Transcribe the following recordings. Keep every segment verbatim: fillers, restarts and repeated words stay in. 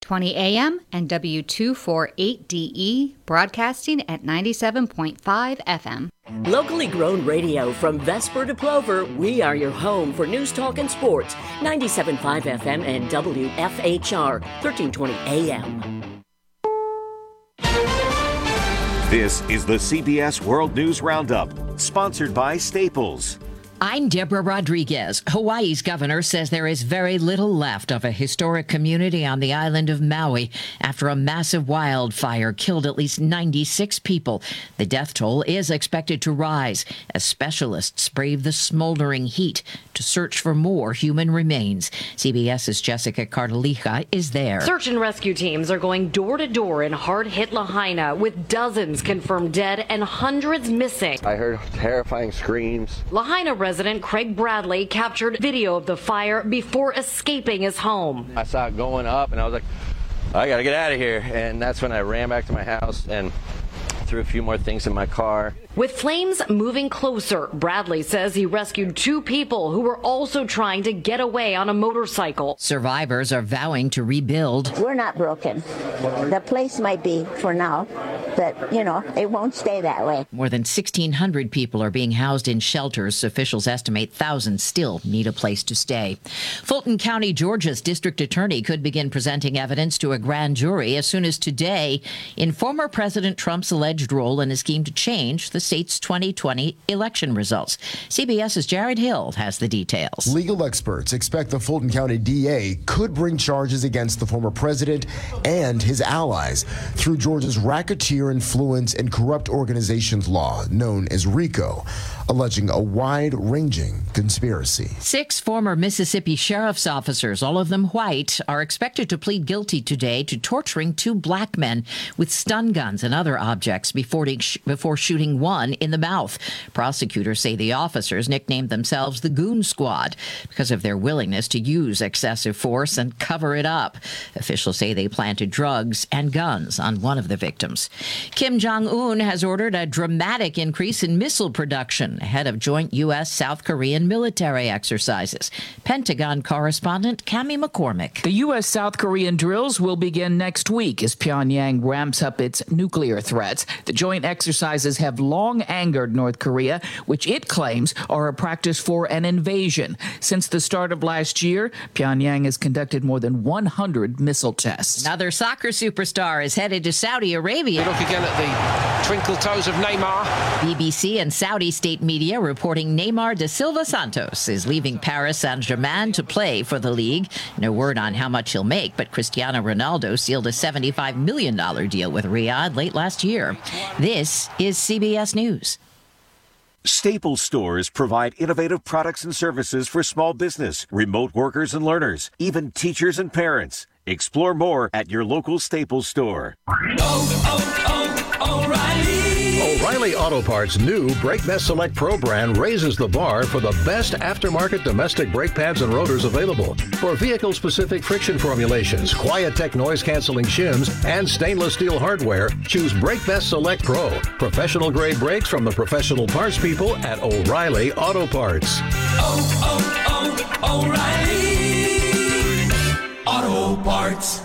twenty A M and W two forty-eight D E, broadcasting at ninety-seven point five F M. Locally grown radio from Vesper to Plover, we are your home for news, talk, and sports. ninety-seven point five F M and W F H R, thirteen twenty A M. This is the C B S World News Roundup, sponsored by Staples. I'm Deborah Rodriguez. Hawaii's governor says there is very little left of a historic community on the island of Maui after a massive wildfire killed at least ninety-six people. The death toll is expected to rise as specialists brave the smoldering heat to search for more human remains. CBS's Jessica Cardelija is there. Search and rescue teams are going door to door in hard-hit Lahaina with dozens confirmed dead and hundreds missing. I heard terrifying screams. Lahaina resident Craig Bradley captured video of the fire before escaping his home. I saw it going up and I was like, I gotta get out of here. And that's when I ran back to my house and threw a few more things in my car. With flames moving closer, Bradley says he rescued two people who were also trying to get away on a motorcycle. Survivors are vowing to rebuild. We're not broken. The place might be for now, but, you know, it won't stay that way. More than sixteen hundred people are being housed in shelters. Officials estimate thousands still need a place to stay. Fulton County, Georgia's district attorney could begin presenting evidence to a grand jury as soon as today in former President Trump's alleged role in a scheme to change the state's twenty twenty election results. CBS's Jared Hill has the details. Legal experts expect the Fulton County D A could bring charges against the former president and his allies through Georgia's Racketeer Influence and Corrupt Organizations Law, known as RICO, alleging a wide-ranging conspiracy. Six former Mississippi sheriff's officers, all of them white, are expected to plead guilty today to torturing two black men with stun guns and other objects before, before shooting one in the mouth. Prosecutors say the officers nicknamed themselves the Goon Squad because of their willingness to use excessive force and cover it up. Officials say they planted drugs and guns on one of the victims. Kim Jong-un has ordered a dramatic increase in missile production ahead of joint U S South Korean military exercises. Pentagon correspondent Cammie McCormick. The U S South Korean drills will begin next week as Pyongyang ramps up its nuclear threats. The joint exercises have long angered North Korea, which it claims are a practice for an invasion. Since the start of last year, Pyongyang has conducted more than one hundred missile tests. Another soccer superstar is headed to Saudi Arabia. Look again at the twinkle toes of Neymar. B B C and Saudi state media reporting Neymar da Silva Santos is leaving Paris Saint-Germain to play for the league. No word on how much he'll make, but Cristiano Ronaldo sealed a seventy-five million dollars deal with Riyadh late last year. This is C B S News. Staples stores provide innovative products and services for small business, remote workers and learners, even teachers and parents. Explore more at your local Staples store. Oh, oh, oh, O'Reilly. O'Reilly Auto Parts' new Brake Best Select Pro brand raises the bar for the best aftermarket domestic brake pads and rotors available. For vehicle-specific friction formulations, Quiet-Tech noise-canceling shims, and stainless steel hardware, choose Brake Best Select Pro. Professional-grade brakes from the professional parts people at O'Reilly Auto Parts. Oh, oh, oh, O'Reilly Auto Parts.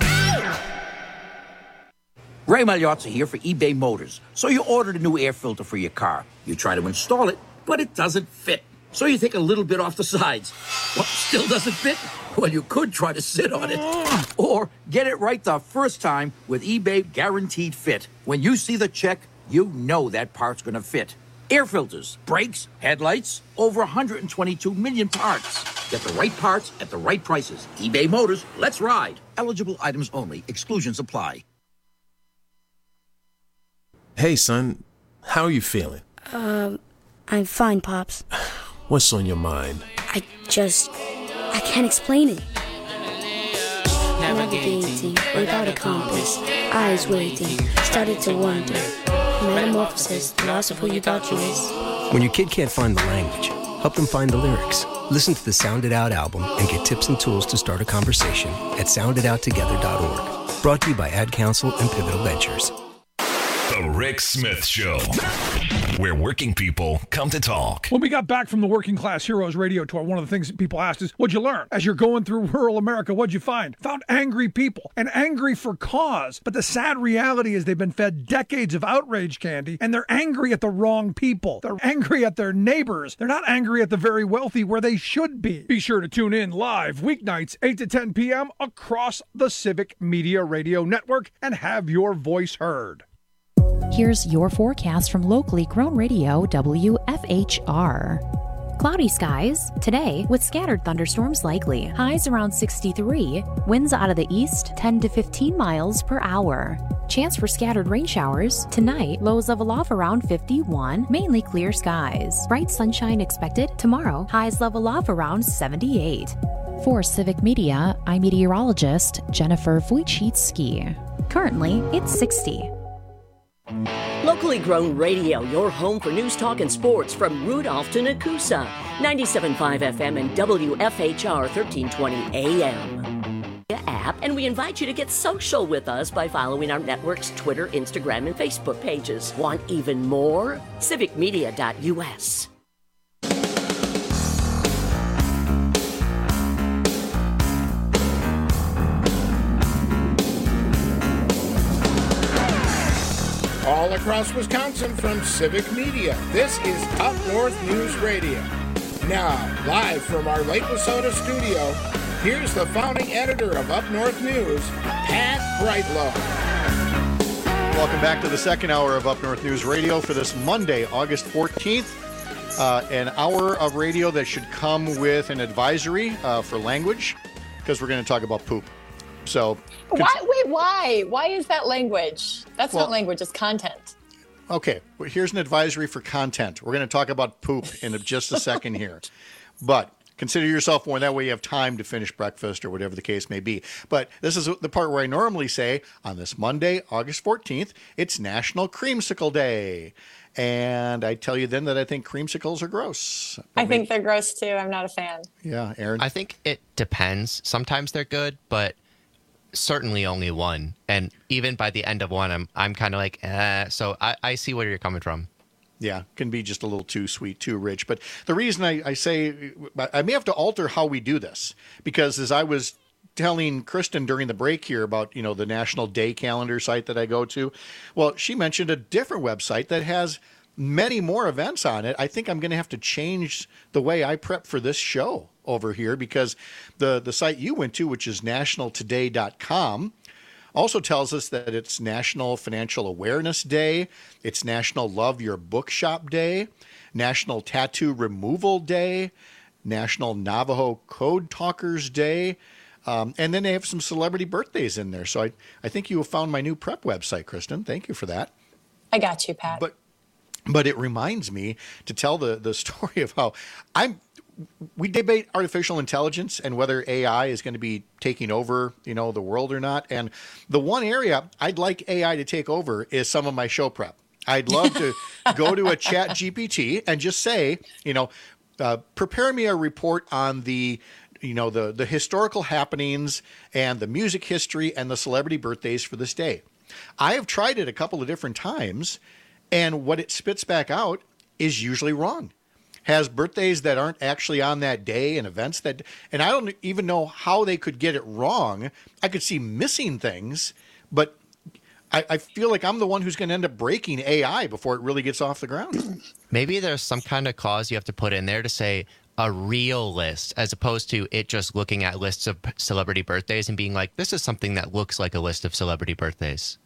Ray Magliozzi here for eBay Motors. So you ordered a new air filter for your car. You try to install it, but it doesn't fit. So you take a little bit off the sides. What, still doesn't fit? Well, you could try to sit on it. Or get it right the first time with eBay Guaranteed Fit. When you see the check, you know that part's going to fit. Air filters, brakes, headlights, over one hundred twenty-two million parts. Get the right parts at the right prices. eBay Motors, let's ride. Eligible items only. Exclusions apply. Hey, son. How are you feeling? Um, I'm fine, Pops. What's on your mind? I just... I can't explain it. Navigating without a compass, eyes waiting, started to wonder. Metamorphosis, the loss of who you thought you was. When your kid can't find the language, help them find the lyrics. Listen to the Sound It Out album and get tips and tools to start a conversation at sound it out together dot org. Brought to you by Ad Council and Pivotal Ventures. The Rick Smith Show, where working people come to talk. When we got back from the Working Class Heroes radio tour, one of the things that people asked is, what'd you learn? As you're going through rural America, what'd you find? Found angry people, and angry for cause. But the sad reality is they've been fed decades of outrage candy, and they're angry at the wrong people. They're angry at their neighbors. They're not angry at the very wealthy where they should be. Be sure to tune in live weeknights, eight to ten p.m. across the Civic Media Radio Network and have your voice heard. Here's your forecast from locally grown radio W F H R. Cloudy skies today with scattered thunderstorms likely. Highs around sixty-three. Winds out of the east ten to fifteen miles per hour. Chance for scattered rain showers tonight. Lows level off around fifty-one. Mainly clear skies. Bright sunshine expected tomorrow. Highs level off around seventy-eight. For Civic Media, I'm meteorologist Jennifer Wojcicki. Currently, it's sixty. Locally grown radio, your home for news, talk, and sports from Rudolph to Nakusa. ninety-seven point five F M and W F H R thirteen twenty A M. App, and we invite you to get social with us by following our network's Twitter, Instagram, and Facebook pages. Want even more? civic media dot U S. All across Wisconsin from Civic Media, this is Up North News Radio. Now, live from our Lake Wissota studio, here's the founding editor of Up North News, Pat Brightlow. Welcome back to the second hour of Up North News Radio for this Monday, August fourteenth. Uh, an hour of radio that should come with an advisory uh, for language, because we're going to talk about poop. So, why? Wait, why? Why is that language? That's well, not language, it's content. Okay, well, here's an advisory for content. We're going to talk about poop in just a second here. But consider yourself warned. That way you have time to finish breakfast or whatever the case may be. But this is the part where I normally say, on this Monday, August fourteenth, it's National Creamsicle Day. And I tell you then that I think creamsicles are gross. But I think they're gross too. I'm not a fan. Yeah, Aaron? I think it depends. Sometimes they're good, but certainly only one. And even by the end of one, I'm I'm kind of like, eh. So I, I see where you're coming from. Yeah, can be just a little too sweet, too rich. But the reason I, I say, I may have to alter how we do this, because as I was telling Kristen during the break here about, you know, the National Day Calendar site that I go to, well, she mentioned a different website that has many more events on it. I think I'm going to have to change the way I prep for this show over here, because the, the site you went to, which is national today dot com, also tells us that it's National Financial Awareness Day, it's National Love Your Bookshop Day, National Tattoo Removal Day, National Navajo Code Talkers Day, um, and then they have some celebrity birthdays in there. So I, I think you have found my new prep website, Kristen. Thank you for that. I got you, Pat. But but it reminds me to tell the, the story of how I'm we debate artificial intelligence and whether A I is going to be taking over, you know, the world or not. And the one area I'd like A I to take over is some of my show prep. I'd love to go to a Chat G P T and just say, you know, uh, prepare me a report on the, you know, the, the historical happenings and the music history and the celebrity birthdays for this day. I have tried it a couple of different times, and what it spits back out is usually wrong. Has birthdays that aren't actually on that day and events that, and I don't even know how they could get it wrong. I could see missing things, but I, I feel like I'm the one who's going to end up breaking A I before it really gets off the ground. Maybe there's some kind of clause you have to put in there to say a real list, as opposed to it just looking at lists of celebrity birthdays and being like, this is something that looks like a list of celebrity birthdays.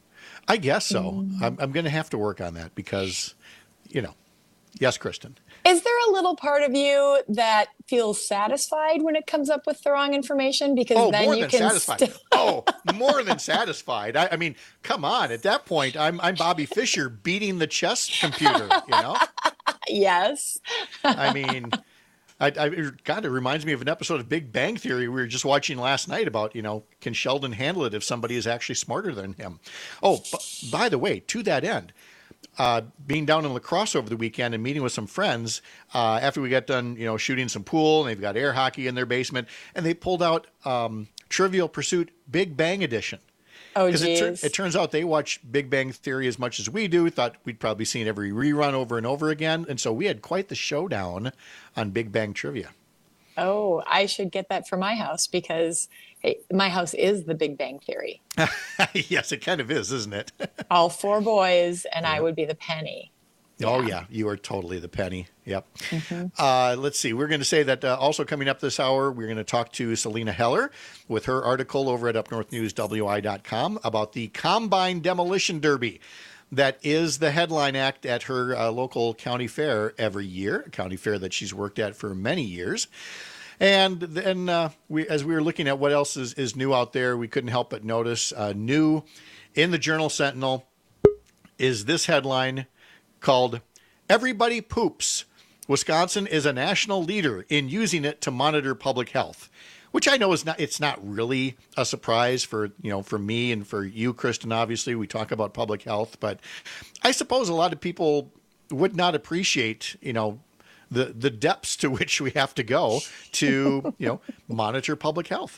I guess so. Mm. I'm, I'm going to have to work on that because, you know, yes, Kristen. Is there a little part of you that feels satisfied when it comes up with the wrong information? Because oh, then more you than can satisfied. St- oh, more than satisfied. I, I mean, come on. At that point, I'm I'm Bobby Fischer beating the chess computer. You know. Yes. I mean, I, I God, it reminds me of an episode of Big Bang Theory we were just watching last night about, you know, can Sheldon handle it if somebody is actually smarter than him? Oh, b- by the way, to that end. Uh, being down in La Crosse over the weekend and meeting with some friends uh, after we got done, you know, shooting some pool, and they've got air hockey in their basement, and they pulled out um, Trivial Pursuit Big Bang Edition. Oh, Because it, tur- geez. it turns out they watch Big Bang Theory as much as we do. Thought we'd probably seen every rerun over and over again. And so we had quite the showdown on Big Bang trivia. Oh, I should get that for my house because hey, my house is the Big Bang Theory. Yes, it kind of is, isn't it? All four boys, and I would be the Penny. Oh, yeah. You are totally the Penny. Yep. Mhm. Uh, let's see. We're going to say that uh, also coming up this hour, we're going to talk to Selena Heller with her article over at up north news w i dot com about the Combine Demolition Derby. That is the headline act at her uh, local county fair every year, a county fair that she's worked at for many years. And then uh, we, as we were looking at what else is, is new out there, we couldn't help but notice uh, new in the Journal Sentinel is this headline called Everybody Poops. Wisconsin is a national leader in using it to monitor public health. Which I know is not, it's not really a surprise for, you know, for me and for you, Kristen, obviously. We talk about public health, but I suppose a lot of people would not appreciate, you know, the, the depths to which we have to go to, you know, monitor public health.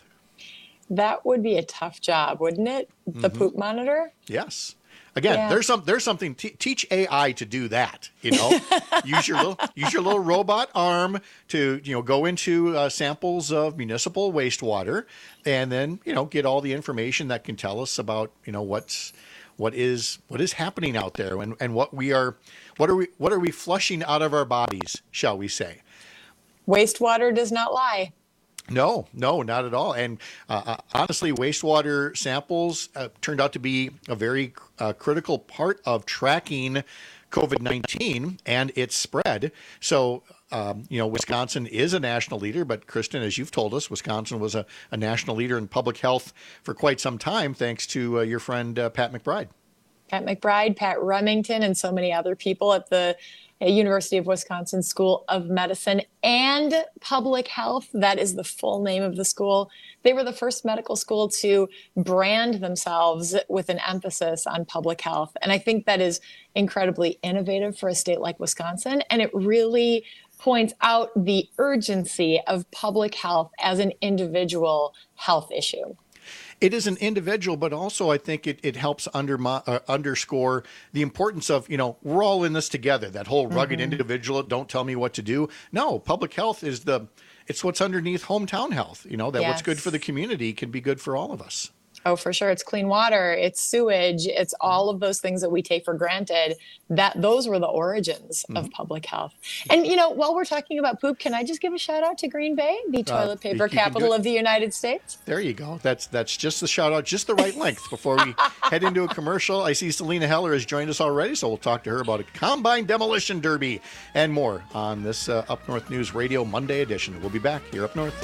That would be a tough job, wouldn't it? The Mhm. poop monitor? Yes. Again, Yeah. there's some there's something. T- teach A I to do that. You know, use your little use your little robot arm to you know go into uh, samples of municipal wastewater, and then you know get all the information that can tell us about you know what's what is what is happening out there and, and what we are what are we what are we flushing out of our bodies, shall we say? Wastewater does not lie. No, no, not at all. And uh, honestly, wastewater samples uh, turned out to be a very uh, critical part of tracking COVID nineteen and its spread. So, um, you know, Wisconsin is a national leader, but Kristen, as you've told us, Wisconsin was a, a national leader in public health for quite some time, thanks to uh, your friend uh, Pat McBride. Pat McBride, Pat Remington, and so many other people at the University of Wisconsin School of Medicine and Public Health. That is the full name of the school. They were the first medical school to brand themselves with an emphasis on public health. And I think that is incredibly innovative for a state like Wisconsin. And it really points out the urgency of public health as an individual health issue. It is an individual, but also I think it, it helps under, uh, underscore the importance of, you know, we're all in this together. That whole rugged Mhm. individual, don't tell me what to do. No, public health is the, it's what's underneath hometown health, you know, that what's good Yes. for the community can be good for all of us. Oh, for sure. It's clean water. It's sewage. It's all of those things that we take for granted. That those were the origins of Mhm. public health. And, you know, while we're talking about poop, can I just give a shout out to Green Bay, the Uh, toilet paper you can do capital it. of the United States? There you go. That's that's just the shout out, just the right length before we head into a commercial. I see Selena Heller has joined us already, so we'll talk to her about a Combine Demolition Derby and more on this uh, Up North News Radio Monday edition. We'll be back here up north.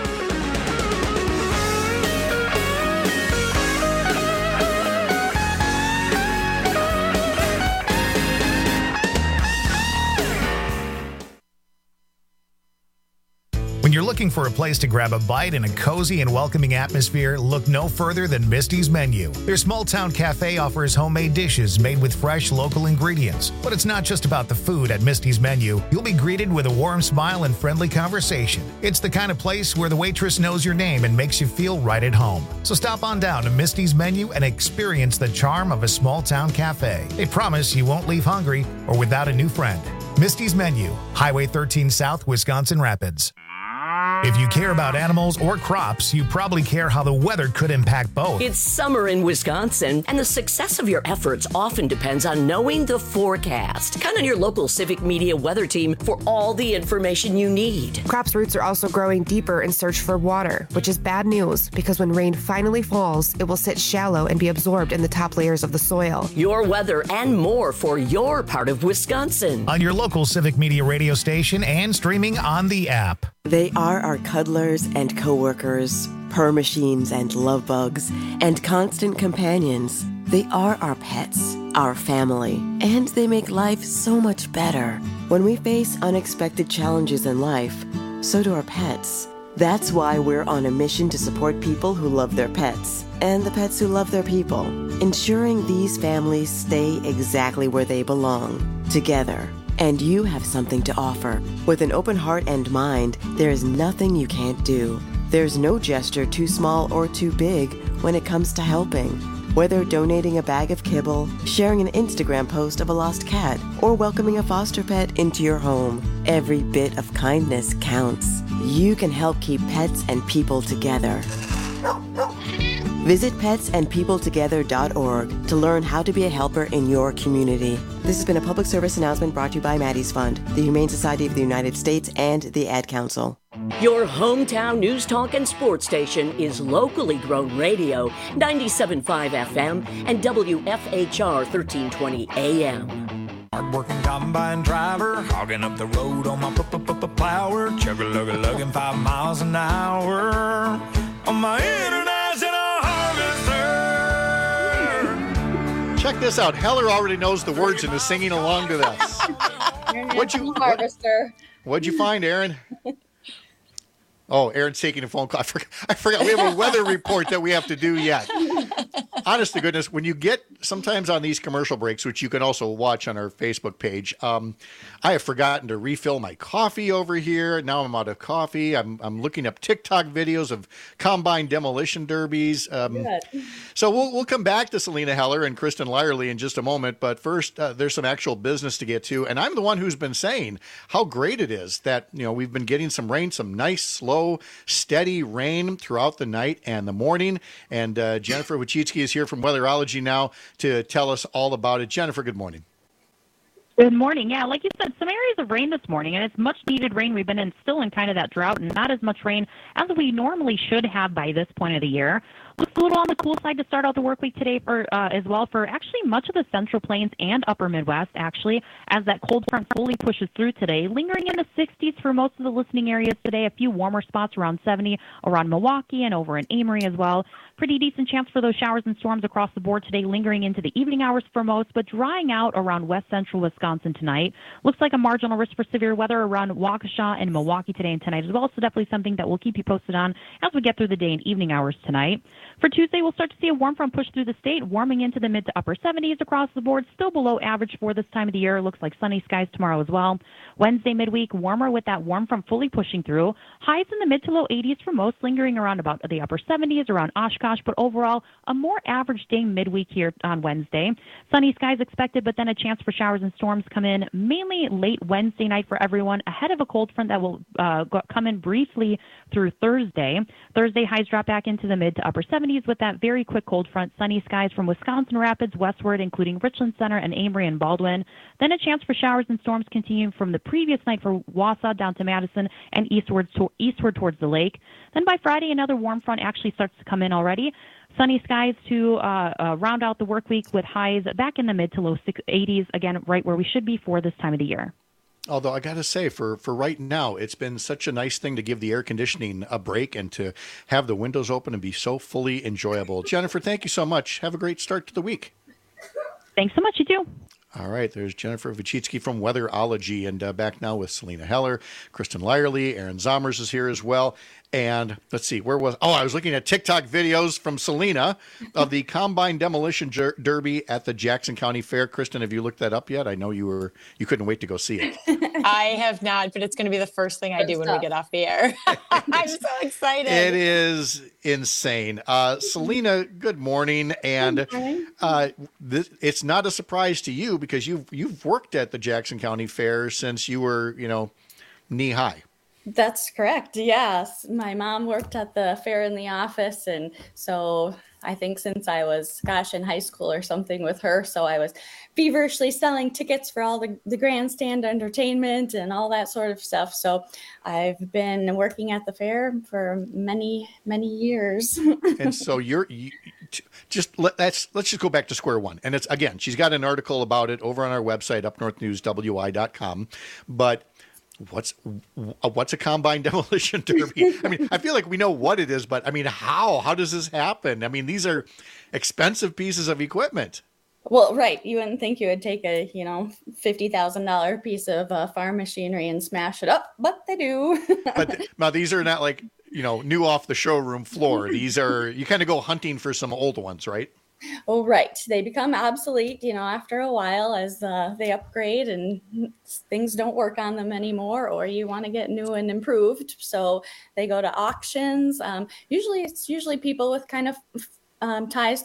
When you're looking for a place to grab a bite in a cozy and welcoming atmosphere, look no further than Misty's Menu. Their small town cafe offers homemade dishes made with fresh local ingredients. But it's not just about the food at Misty's Menu. You'll be greeted with a warm smile and friendly conversation. It's the kind of place where the waitress knows your name and makes you feel right at home. So stop on down to Misty's Menu and experience the charm of a small town cafe. They promise you won't leave hungry or without a new friend. Misty's Menu, Highway thirteen South, Wisconsin Rapids. If you care about animals or crops, you probably care how the weather could impact both. It's summer in Wisconsin, and the success of your efforts often depends on knowing the forecast. Count on your local Civic Media weather team for all the information you need. Crops' roots are also growing deeper in search for water, which is bad news because when rain finally falls, it will sit shallow and be absorbed in the top layers of the soil. Your weather and more for your part of Wisconsin. On your local Civic Media radio station and streaming on the app. They are our cuddlers and coworkers, purr machines and love bugs, and constant companions. They are our pets, our family, and they make life so much better. When we face unexpected challenges in life, so do our pets. That's why we're on a mission to support people who love their pets and the pets who love their people, ensuring these families stay exactly where they belong, together. And you have something to offer. With an open heart and mind, there is nothing you can't do. There's no gesture too small or too big when it comes to helping. Whether donating a bag of kibble, sharing an Instagram post of a lost cat, or welcoming a foster pet into your home, every bit of kindness counts. You can help keep pets and people together. Visit pets and people together dot org to learn how to be a helper in your community. This has been a public service announcement brought to you by Maddie's Fund, the Humane Society of the United States, and the Ad Council. Your hometown news talk and sports station is locally grown radio, ninety-seven point five F M and W F H R thirteen twenty A M. Hard-working combine driver, hogging up the road on my plower, chugga-lugga-lugging five miles an hour on my international harvester. Check this out. Heller already knows the words and is singing along to this. What'd you, harvester. What, what'd you find, Aaron? Oh, Aaron's taking a phone call. I forgot, I forgot. We have a weather report that we have to do yet. Honest to goodness, when you get sometimes on these commercial breaks, which you can also watch on our Facebook page, um, I have forgotten to refill my coffee over here. Now I'm out of coffee. I'm I'm looking up TikTok videos of combine demolition derbies. Um, so we'll we'll come back to Selena Heller and Kristen Lyerly in just a moment. But first, uh, there's some actual business to get to, and I'm the one who's been saying how great it is that you know we've been getting some rain, some nice slow, steady rain throughout the night and the morning. And uh, Jennifer Wachitsky is here from Weatherology now to tell us all about it. Jennifer, good morning. Good morning. Yeah, like you said, some areas of rain this morning, and it's much needed rain. We've been in still in kind of that drought and not as much rain as we normally should have by this point of the year. Looks a little on the cool side to start out the work week today for uh, as well for actually much of the Central Plains and Upper Midwest, actually, as that cold front fully pushes through today. Lingering in the sixties for most of the listening areas today. A few warmer spots around seventy around Milwaukee and over in Amory as well. Pretty decent chance for those showers and storms across the board today, lingering into the evening hours for most, but drying out around west central Wisconsin tonight. Looks like a marginal risk for severe weather around Waukesha and Milwaukee today and tonight as well, so definitely something that we'll keep you posted on as we get through the day and evening hours tonight. For Tuesday, we'll start to see a warm front push through the state, warming into the mid to upper seventies across the board, still below average for this time of the year. Looks like sunny skies tomorrow as well. Wednesday midweek, warmer with that warm front fully pushing through. Highs in the mid to low eighties for most, lingering around about the upper seventies around Oshkosh, but overall a more average day midweek here on Wednesday. Sunny skies expected, but then a chance for showers and storms come in mainly late Wednesday night for everyone, ahead of a cold front that will uh, go, come in briefly through Thursday. Thursday highs drop back into the mid to upper seventies with that very quick cold front. Sunny skies from Wisconsin Rapids westward, including Richland Center and Amory and Baldwin. Then a chance for showers and storms continuing from the previous night for Wausau down to Madison and eastward, to, eastward towards the lake. Then by Friday, another warm front actually starts to come in already. Sunny skies to uh, uh, round out the work week with highs back in the mid to low eighties, again, right where we should be for this time of the year. Although I got to say, for, for right now, it's been such a nice thing to give the air conditioning a break and to have the windows open and be so fully enjoyable. Jennifer, thank you so much. Have a great start to the week. Thanks so much. You too. All right, there's Jennifer Wachitsky from Weatherology, and uh, back now with Selena Heller, Kristen Lyerly, Aaron Zomers is here as well. And let's see, where was, oh, I was looking at TikTok videos from Selena of the Combine Demolition Jer- Derby at the Jackson County Fair. Kristen, have you looked that up yet? I know you were, you couldn't wait to go see it. I have not, but it's going to be the first thing I do when we get off the air. I'm so excited. It is insane. Uh, Selena, good morning. And uh, this, it's not a surprise to you because you've, you've worked at the Jackson County Fair since you were, you know, knee high. That's correct. Yes. My mom worked at the fair in the office. And so I think since I was, gosh, in high school or something with her. So I was feverishly selling tickets for all the, the grandstand entertainment and all that sort of stuff. So I've been working at the fair for many, many years. And so you're you, just let, let's let's just go back to square one. And it's, again, she's got an article about it over on our website, up north news w i dot com. But What's what's a combine demolition derby? I mean, I feel like we know what it is, but I mean, how? How does this happen? I mean, these are expensive pieces of equipment. Well, right. You wouldn't think you would take a, you know, fifty thousand dollars piece of uh, farm machinery and smash it up, but they do. But th- now these are not like, you know, new off the showroom floor. These are, you kind of go hunting for some old ones, right? Oh, right. They become obsolete, you know, after a while as uh, they upgrade and things don't work on them anymore, or you want to get new and improved. So they go to auctions. Um, usually it's usually people with kind of um, ties to the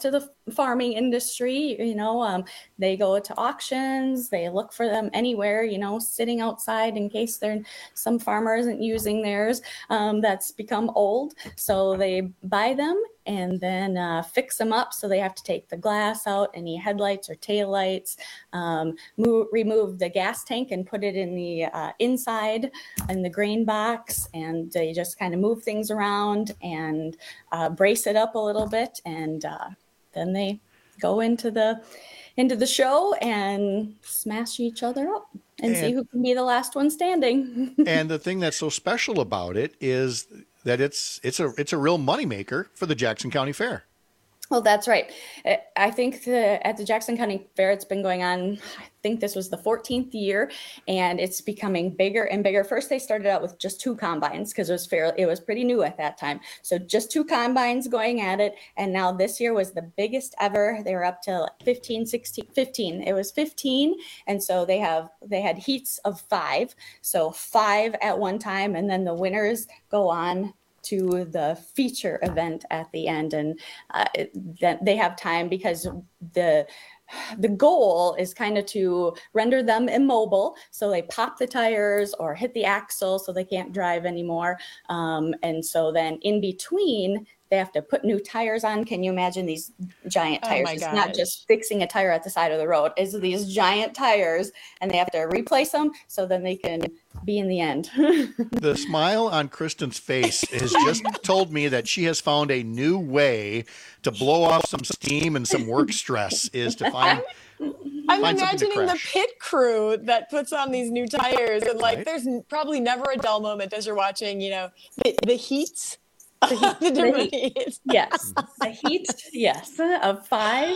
farming industry, you know, um, they go to auctions, they look for them anywhere, you know, sitting outside in case they're some farmer isn't using theirs um, that's become old. So they buy them and then uh, fix them up. So they have to take the glass out, any headlights or taillights, um, move, remove the gas tank and put it in the uh, inside in the grain box. And they just kind of move things around and uh, brace it up a little bit. And uh, then they go into the into the show and smash each other up and, and see who can be the last one standing. And the thing that's so special about it is that it's it's a it's a real moneymaker for the Jackson County Fair. Well, that's right. I think the, at the Jackson County Fair, it's been going on, I think this was the fourteenth year, and it's becoming bigger and bigger. First, they started out with just two combines because it was fair. It was pretty new at that time. So just two combines going at it. And now this year was the biggest ever. They were up to like fifteen, sixteen, fifteen. It was fifteen. And so they have, they had heats of five. So five at one time. And then the winners go on to the feature event at the end, and uh, that they have time because the the goal is kind of to render them immobile, so they pop the tires or hit the axle so they can't drive anymore, um, and so then in between they have to put new tires on. Can you imagine these giant Oh tires? my It's gosh. not just fixing a tire at the side of the road. It's these giant tires, and they have to replace them so then they can be in the end. The smile on Kristen's face has just told me that she has found a new way to blow off some steam and some work stress is to find I'm find something to imagining the crash. pit crew that puts on these new tires, and like, Right. there's n- probably never a dull moment as you're watching, you know, the, the heats. The heat, The the different heat. heats. Yes, the heat, yes, of five.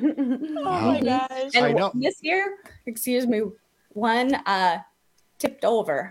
Oh my gosh. And I know. this year, excuse me, one uh, tipped over.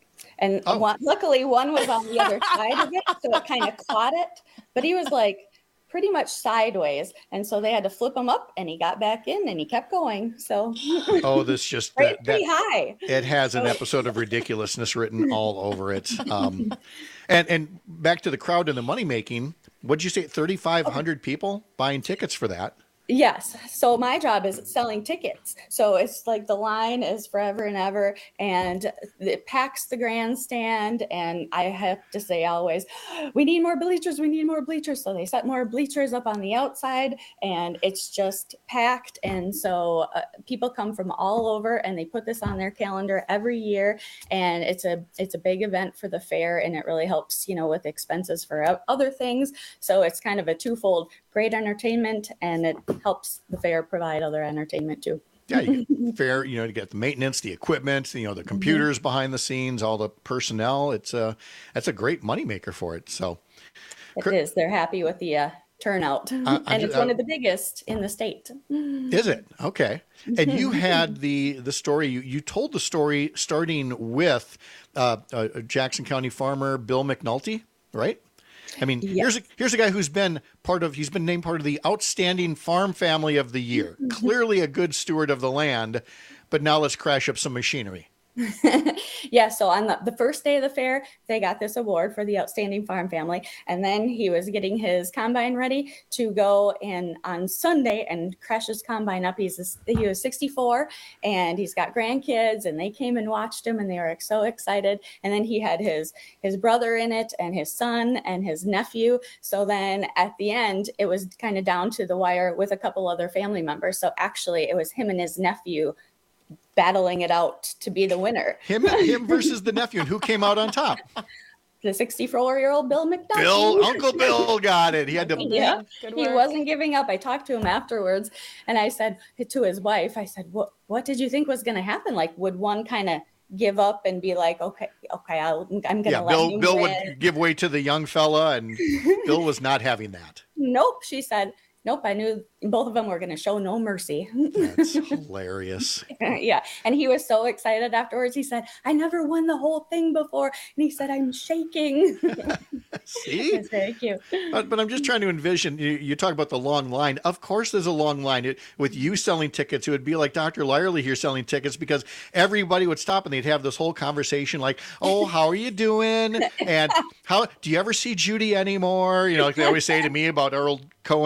And Oh. one, luckily, one was on the other side of it, so it kind of caught it. But he was like pretty much sideways, and so they had to flip him up, and he got back in, and he kept going. So Oh, this just right, that, pretty that high. it has an episode of ridiculousness written all over it. Um, and and back to the crowd and the money making. What'd you say? thirty-five hundred people buying tickets for that. Yes. So my job is selling tickets. So it's like the line is forever and ever, and it packs the grandstand. And I have to say always, we need more bleachers. We need more bleachers. So they set more bleachers up on the outside, and it's just packed. And so uh, people come from all over, and they put this on their calendar every year. And it's a it's a big event for the fair, and it really helps, you know, with expenses for o- other things. So it's kind of a twofold: great entertainment, and it helps the fair provide other entertainment too. Yeah, you get fair, you know, to get the maintenance, the equipment, you know, the computers behind the scenes, all the personnel. It's a that's a great moneymaker for it. So It is. They're happy with the uh, turnout, I'm and just- it's one uh, of the biggest in the state. is it? Okay. And you had the the story, you, you told the story starting with uh, uh, Jackson County farmer Bill McNulty, right? I mean, here's a, here's a guy who's been part of, he's been named part of the Outstanding Farm Family of the Year. Clearly a good steward of the land, but now let's crash up some machinery. Yeah, so on the, the first day of the fair, they got this award for the Outstanding Farm Family. And then he was getting his combine ready to go and on Sunday and crash his combine up. He's a, he was sixty-four, and he's got grandkids, and they came and watched him, and they were so excited. And then he had his his brother in it, and his son and his nephew. So then at the end, it was kind of down to the wire with a couple other family members. So actually, it was him and his nephew battling it out to be the winner. Him, him versus the nephew, and who came out on top? The sixty-four-year-old Bill McNulty. Bill, Uncle Bill got it. He had to. Yeah, Good he work. wasn't giving up. I talked to him afterwards, and I said to his wife, I said, "What what did you think was going to happen? Like, would one kind of give up and be like, okay, okay, I'll, I'm going to Yeah, let Bill. you Bill win." would give way to the young fella, and Bill was not having that. Nope, she said. Nope, I knew both of them were going to show no mercy. That's hilarious. Yeah, and he was so excited afterwards. He said, "I never won the whole thing before," and he said, "I'm shaking." See? It's very cute. But, but I'm just trying to envision, you, you talk about the long line. Of course, there's a long line. It, with you selling tickets, it would be like Doctor Lyerly here selling tickets, because everybody would stop and they'd have this whole conversation like, "Oh, how are you doing? And how do you ever see Judy anymore?" You know, like they always say to me about our old co-anchor.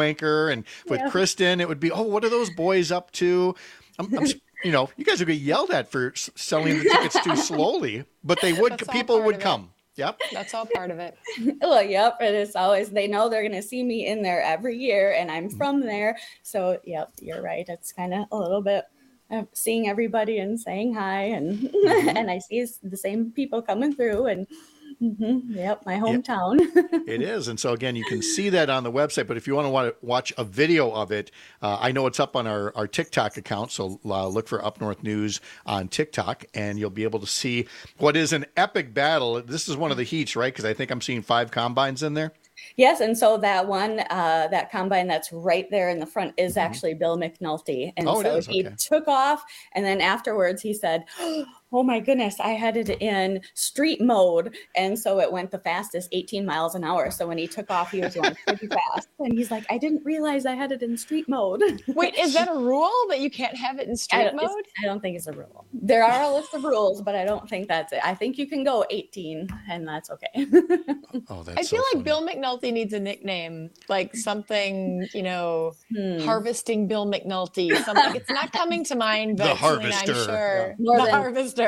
and with Yeah. Kristen, it would be, oh, what are those boys up to? I'm, I'm, you know, you guys would get yelled at for s- selling the tickets too slowly, but they would, That's all people part would of it. come. Yep. That's all part of it. Well, yep. And it's always, they know they're going to see me in there every year and I'm from there. So, yep, you're right. It's kind of a little bit of seeing everybody and saying hi. And Mhm. and I see the same people coming through. And mhm, yep, my hometown. It is. And so, again, you can see that on the website. But if you want to watch a video of it, uh, I know it's up on our, our TikTok account. So uh, look for Up North News on TikTok, and you'll be able to see what is an epic battle. This is one of the heats, right? Because I think I'm seeing five combines in there. Yes, and so that one, uh, that combine that's right there in the front is actually Bill McNulty. And Oh, it so is? he Okay. took off, and then afterwards he said, oh my goodness, I had it in street mode. And so it went the fastest, eighteen miles an hour. So when he took off, he was going pretty fast. And he's like, I didn't realize I had it in street mode. Wait, is that a rule that you can't have it in I street don't, mode? it's- I don't think it's a rule. There are a list of rules, but I don't think that's it. I think you can go eighteen, and that's okay. Oh, I feel like Bill McNulty needs a nickname, like something, you know, Hmm. harvesting Bill McNulty. Something. It's not coming to mind, The but Selena, Harvester, I'm sure. yeah. More The than harvester.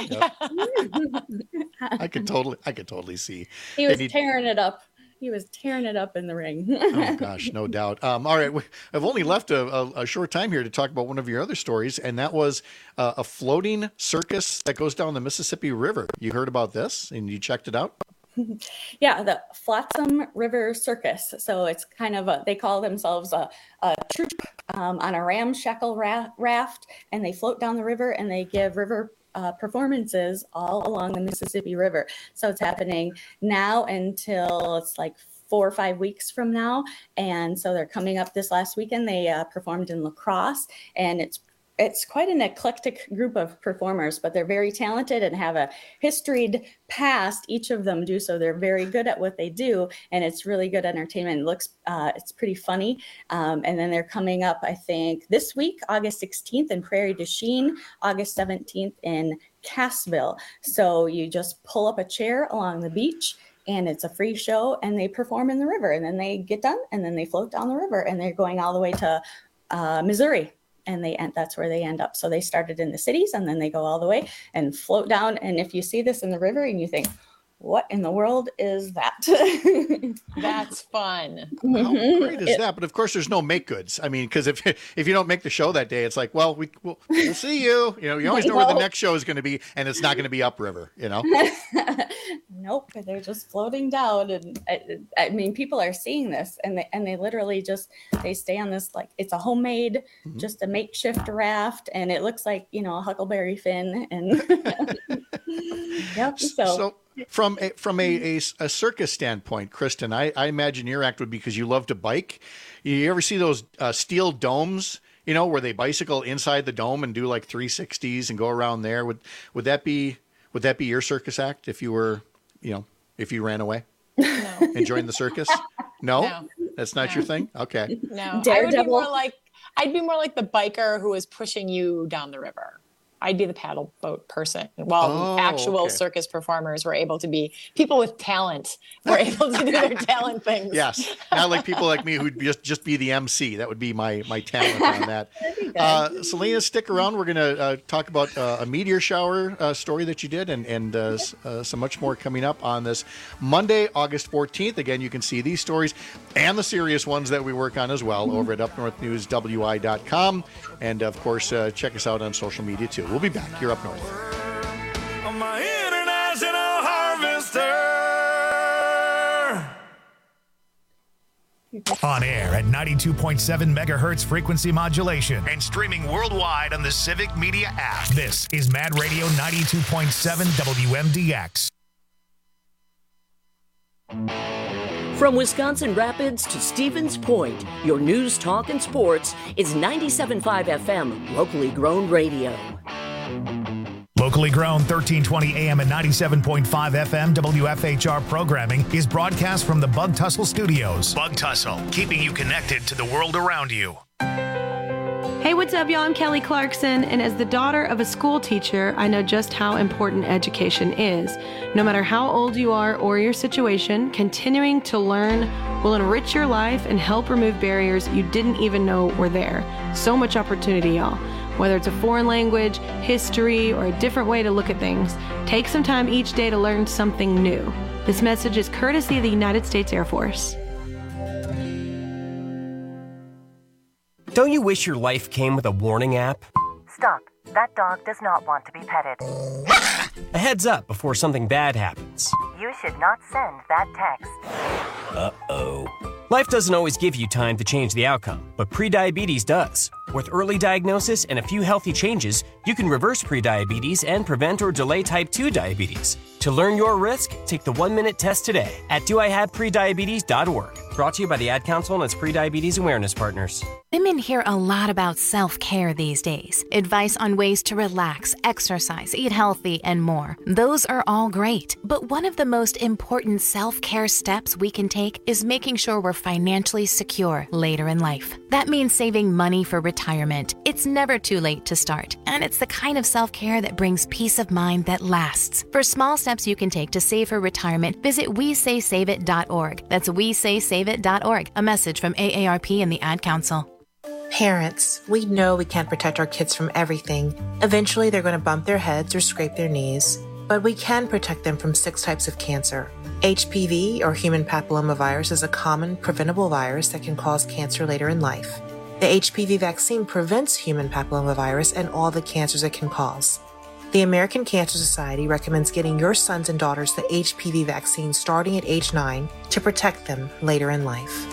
I could totally, I could totally see. He They was need- tearing it up. He was tearing it up in the ring. Oh gosh, no doubt. Um, all right, we- I've only left a, a, a short time here to talk about one of your other stories, and that was uh, a floating circus that goes down the Mississippi River. You heard about this, and you checked it out. Yeah, the Flotsam River Circus. So it's kind of a, they call themselves a, a troupe um, on a ramshackle ra- raft, and they float down the river and they give river uh, performances all along the Mississippi River. So it's happening now until it's like four or five weeks from now. And so they're coming up this last weekend. They uh, performed in La Crosse, and it's It's quite an eclectic group of performers, but they're very talented and have a historied past. Each of them do, so they're very good at what they do, and it's really good entertainment. It looks, uh, it's pretty funny. Um, and then they're coming up, I think, this week, August sixteenth in Prairie du Chien, August seventeenth in Cassville. So you just pull up a chair along the beach, and it's a free show, and they perform in the river, and then they get done, and then they float down the river, and they're going all the way to uh, Missouri. And they end, that's where they end up. So they started in the cities, and then they go all the way and float down. And if you see this in the river and you think, what in the world is that? That's fun. How great is It- that? But of course, there's no make goods. I mean, because if if you don't make the show that day, it's like, well, we we'll, we'll see you. You know, you always know where the No. next show is going to be, and it's not going to be upriver. You know. Nope, they're just floating down, and I, I mean, people are seeing this, and they and they literally just they stay on this, like, it's a homemade, Mm-hmm. just a makeshift raft, and it looks like, you know, a Huckleberry Finn, and yep. So, So from a, from a, a, a circus standpoint, Kristen, I, I imagine your act would be because you love to bike. You ever see those uh, steel domes, you know, where they bicycle inside the dome and do like three sixties and go around there? Would would that be would that be your circus act if you were, you know, if you ran away No. and joined the circus? No, No. that's not No. your thing. Okay. No, I would be Daredevil. more like I'd be more like the biker who is pushing you down the river. I'd be the paddle boat person, while Oh, actual okay. circus performers were able to be people with talent were able to do their talent things. Yes, not like people like me who'd just just be the M C. That would be my my talent on that. Uh, Selena, stick around. We're going to uh, talk about uh, a meteor shower uh, story that you did, and and uh, s- uh, some much more coming up on this Monday, August fourteenth. Again, you can see these stories and the serious ones that we work on as well over at up north news w i dot com, and of course, uh, check us out on social media too. We'll be back here up north. I'm my international harvester. On air at ninety-two point seven megahertz frequency modulation and streaming worldwide on the Civic Media app. This is Mad Radio ninety-two point seven W M D X. From Wisconsin Rapids to Stevens Point, your news, talk, and sports is ninety-seven point five F M, locally grown radio. Locally grown thirteen twenty A M and ninety-seven point five F M W F H R programming is broadcast from the Bug Tussle Studios. Bug Tussle, keeping you connected to the world around you. Hey, what's up, y'all? I'm Kelly Clarkson, and as the daughter of a school teacher, I know just how important education is. No matter how old you are or your situation, continuing to learn will enrich your life and help remove barriers you didn't even know were there. So much opportunity, y'all. Whether it's a foreign language, history, or a different way to look at things, take some time each day to learn something new. This message is courtesy of the United States Air Force. Don't you wish your life came with a warning app? Stop. That dog does not want to be petted. A heads up before something bad happens. You should not send that text. Uh-oh. Life doesn't always give you time to change the outcome, but prediabetes does. With early diagnosis and a few healthy changes, you can reverse prediabetes and prevent or delay type two diabetes. To learn your risk, take the one-minute test today at do I have prediabetes dot org. Brought to you by the Ad Council and its prediabetes awareness partners. Women hear a lot about self-care these days. Advice on ways to relax, exercise, eat healthy, and more. Those are all great. But one of the most important self-care steps we can take is making sure we're financially secure later in life. That means saving money for retirement. It's never too late to start. And it's the kind of self-care that brings peace of mind that lasts. For small steps you can take to save for retirement, visit we say save it dot org. That's we say save it dot org. A message from A A R P and the Ad Council. Parents, we know we can't protect our kids from everything. Eventually, they're going to bump their heads or scrape their knees. But we can protect them from six types of cancer. H P V, or human papillomavirus, is a common preventable virus that can cause cancer later in life. The H P V vaccine prevents human papillomavirus and all the cancers it can cause. The American Cancer Society recommends getting your sons and daughters the H P V vaccine starting at age nine to protect them later in life.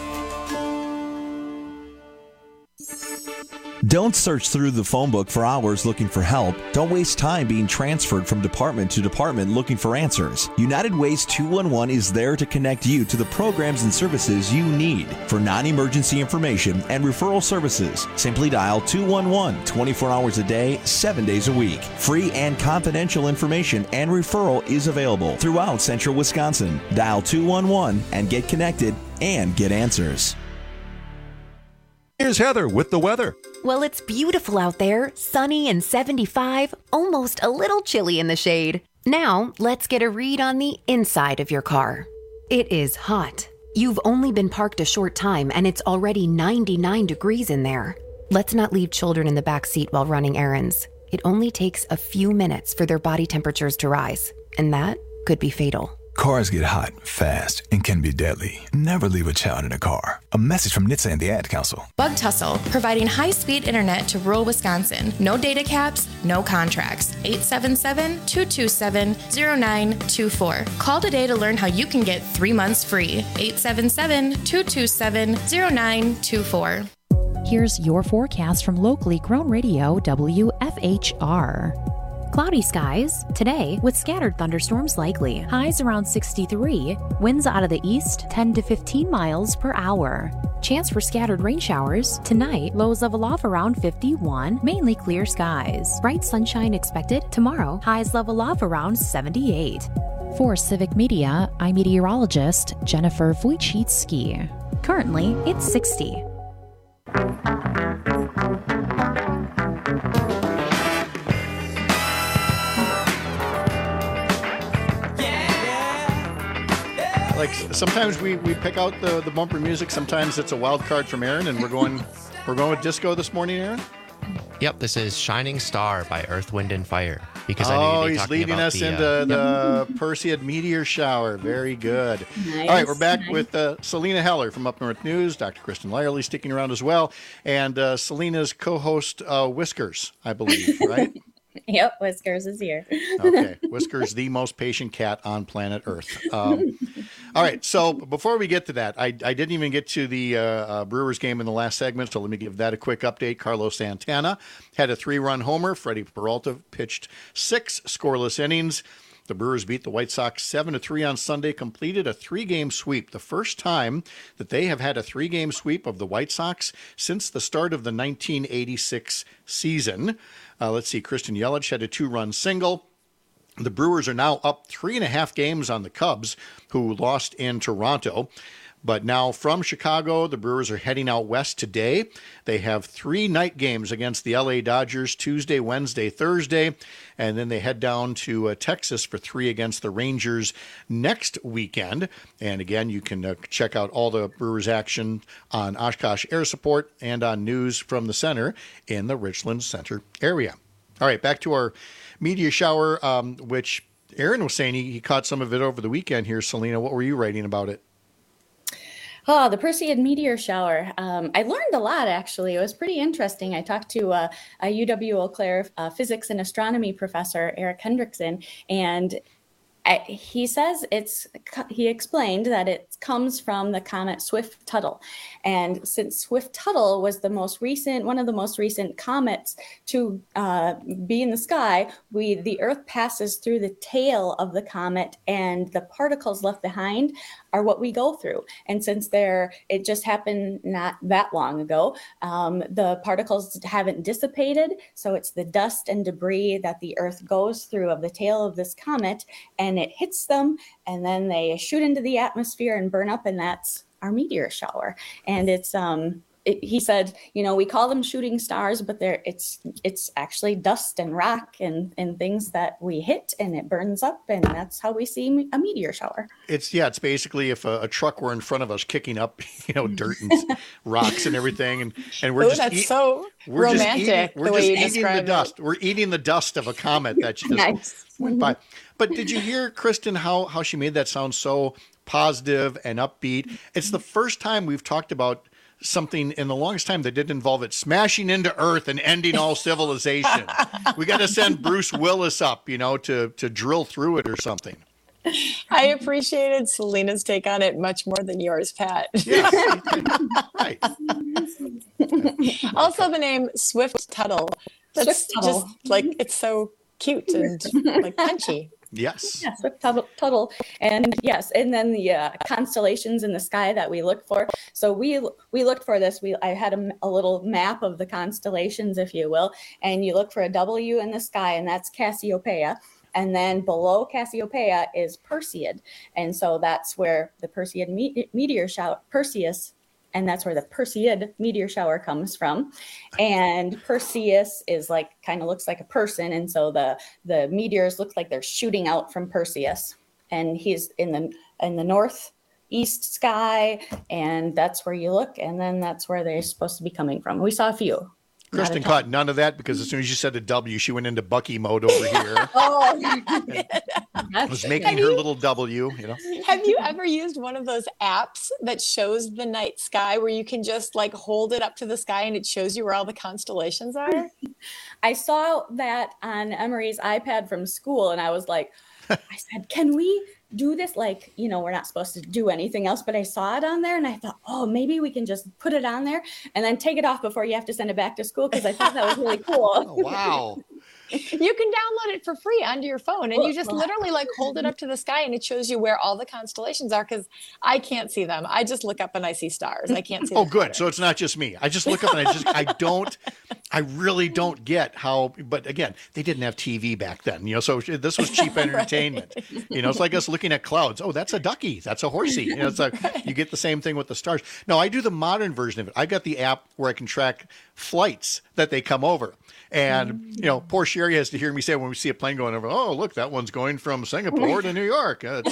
Don't search through the phone book for hours looking for help. Don't waste time being transferred from department to department looking for answers. United Way's two one one is there to connect you to the programs and services you need. For non-emergency information and referral services, simply dial two one one twenty-four hours a day, seven days a week. Free and confidential information and referral is available throughout central Wisconsin. Dial two one one and get connected and get answers. Here's Heather with the weather. Well, it's beautiful out there, sunny and seventy-five, almost a little chilly in the shade. Now, let's get a read on the inside of your car. It is hot. You've only been parked a short time and it's already ninety-nine degrees in there. Let's not leave children in the back seat while running errands. It only takes a few minutes for their body temperatures to rise, and that could be fatal. Cars get hot, fast, and can be deadly. Never leave a child in a car. A message from N H T S A and the Ad Council. Bug Tussle, providing high-speed internet to rural Wisconsin. No data caps, no contracts. eight seven seven, two two seven, zero nine two four. Call today to learn how you can get three months free. eight seven seven, two two seven, zero nine two four. Here's your forecast from locally grown radio W F H R. Cloudy skies today with scattered thunderstorms likely. Highs around sixty-three. Winds out of the east ten to fifteen miles per hour. Chance for scattered rain showers tonight. Lows level off around fifty-one. Mainly clear skies. Bright sunshine expected tomorrow. Highs level off around seventy-eight. For Civic Media, I'm meteorologist Jennifer Wojcicki. Currently, it's sixty. Like sometimes we, we pick out the, the bumper music. Sometimes it's a wild card from Aaron, and we're going we're going with disco this morning, Aaron. Yep, this is "Shining Star" by Earth, Wind, and Fire. Because I oh, know you'd be he's talking leading about us the, into uh, the yep. Perseid meteor shower. Very good. Nice, All right, we're back nice. with uh, Selena Heller from Up North News. Doctor Kristen Lyerly sticking around as well, and uh, Selena's co-host uh, Whiskers, I believe, right? Yep, Whiskers is here. Okay, Whiskers, the most patient cat on planet Earth. Um, all right, so before we get to that, I, I didn't even get to the uh, uh, Brewers game in the last segment, so let me give that a quick update. Carlos Santana had a three-run homer. Freddie Peralta pitched six scoreless innings. The Brewers beat the White Sox seven to three on Sunday, completed a three-game sweep, the first time that they have had a three-game sweep of the White Sox since the start of the nineteen eighty-six season. Uh, let's see, Christian Yelich had a two-run single. The Brewers are now up three and a half games on the Cubs, who lost in Toronto. But now from Chicago, the Brewers are heading out west today. They have three night games against the L A Dodgers, Tuesday, Wednesday, Thursday, and then they head down to uh, Texas for three against the Rangers next weekend. And again, you can uh, check out all the Brewers action on Oshkosh Air Support and on News from the Center in the Richland Center area. All right, back to our media shower, um, which Aaron was saying he, he caught some of it over the weekend here. Selena, what were you writing about it? Oh, the Perseid meteor shower. Um, I learned a lot, actually. It was pretty interesting. I talked to uh, a U W-Eau Claire uh, physics and astronomy professor, Eric Hendrickson, and I, he says it's, he explained that it comes from the comet Swift-Tuttle. And since Swift-Tuttle was the most recent, one of the most recent comets to uh, be in the sky, we, the Earth passes through the tail of the comet, and the particles left behind are what we go through. And since they're, it just happened not that long ago, um, the particles haven't dissipated. So it's the dust and debris that the Earth goes through of the tail of this comet, and it hits them, and then they shoot into the atmosphere and burn up, and that's our meteor shower. And it's um it, he said, you know, we call them shooting stars, but they're it's it's actually dust and rock and and things that we hit, and it burns up, and that's how we see a meteor shower. It's yeah, it's basically if a, a truck were in front of us kicking up, you know, dirt and rocks and everything, and and we're Ooh, just that's eat, so we're romantic. Just eating, we're the way just you eating describe the it. dust. We're eating the dust of a comet that just nice. went by. But did you hear, Kristen, how how she made that sound so positive and upbeat? It's the first time we've talked about something in the longest time that didn't involve it smashing into Earth and ending all civilization. We got to send Bruce Willis up, you know, to to drill through it or something. I appreciated Selena's take on it much more than yours, Pat. Yes. Right. Also, the name Swift-Tuttle. That's Swift-Tuttle. just like, it's so cute and like punchy. Yes. Yes, with Tuttle, Tuttle, and yes, and then the uh, constellations in the sky that we look for. So we we looked for this. We I had a, a little map of the constellations, if you will, and you look for a W in the sky, and that's Cassiopeia. And then below Cassiopeia is Perseid, and so that's where the Perseid me- meteor shower, Perseus. And that's where the Perseid meteor shower comes from. And Perseus is like, kind of looks like a person. And so the, the meteors look like they're shooting out from Perseus. And he's in the in the northeast sky. And that's where you look. And then that's where they're supposed to be coming from. We saw a few. Kristen caught none of that because as soon as you said a W, she went into Bucky mode over here. Oh, was making her little W, you know. Have you ever used one of those apps that shows the night sky where you can just like hold it up to the sky and it shows you where all the constellations are? I saw that on Emery's iPad from school, and I was like, I said, can we do this? Like, you know, we're not supposed to do anything else, but I saw it on there and I thought, oh, maybe we can just put it on there and then take it off before you have to send it back to school, because I thought that was really cool. Oh, wow. You can download it for free onto your phone, and you just literally like hold it up to the sky and it shows you where all the constellations are, because I can't see them. I just look up and I see stars. I can't see Oh, the good. color. So it's not just me. I just look up and I just, I don't, I really don't get how, but again, they didn't have T V back then, you know, so this was cheap entertainment. Right. You know, it's like us looking at clouds. Oh, that's a ducky. That's a horsey. You know, it's like, right. You get the same thing with the stars. No, I do the modern version of it. I got the app where I can track flights that they come over. And, mm-hmm. you know, poor Sherry has to hear me say when we see a plane going over, oh, look, that one's going from Singapore to New York. Uh,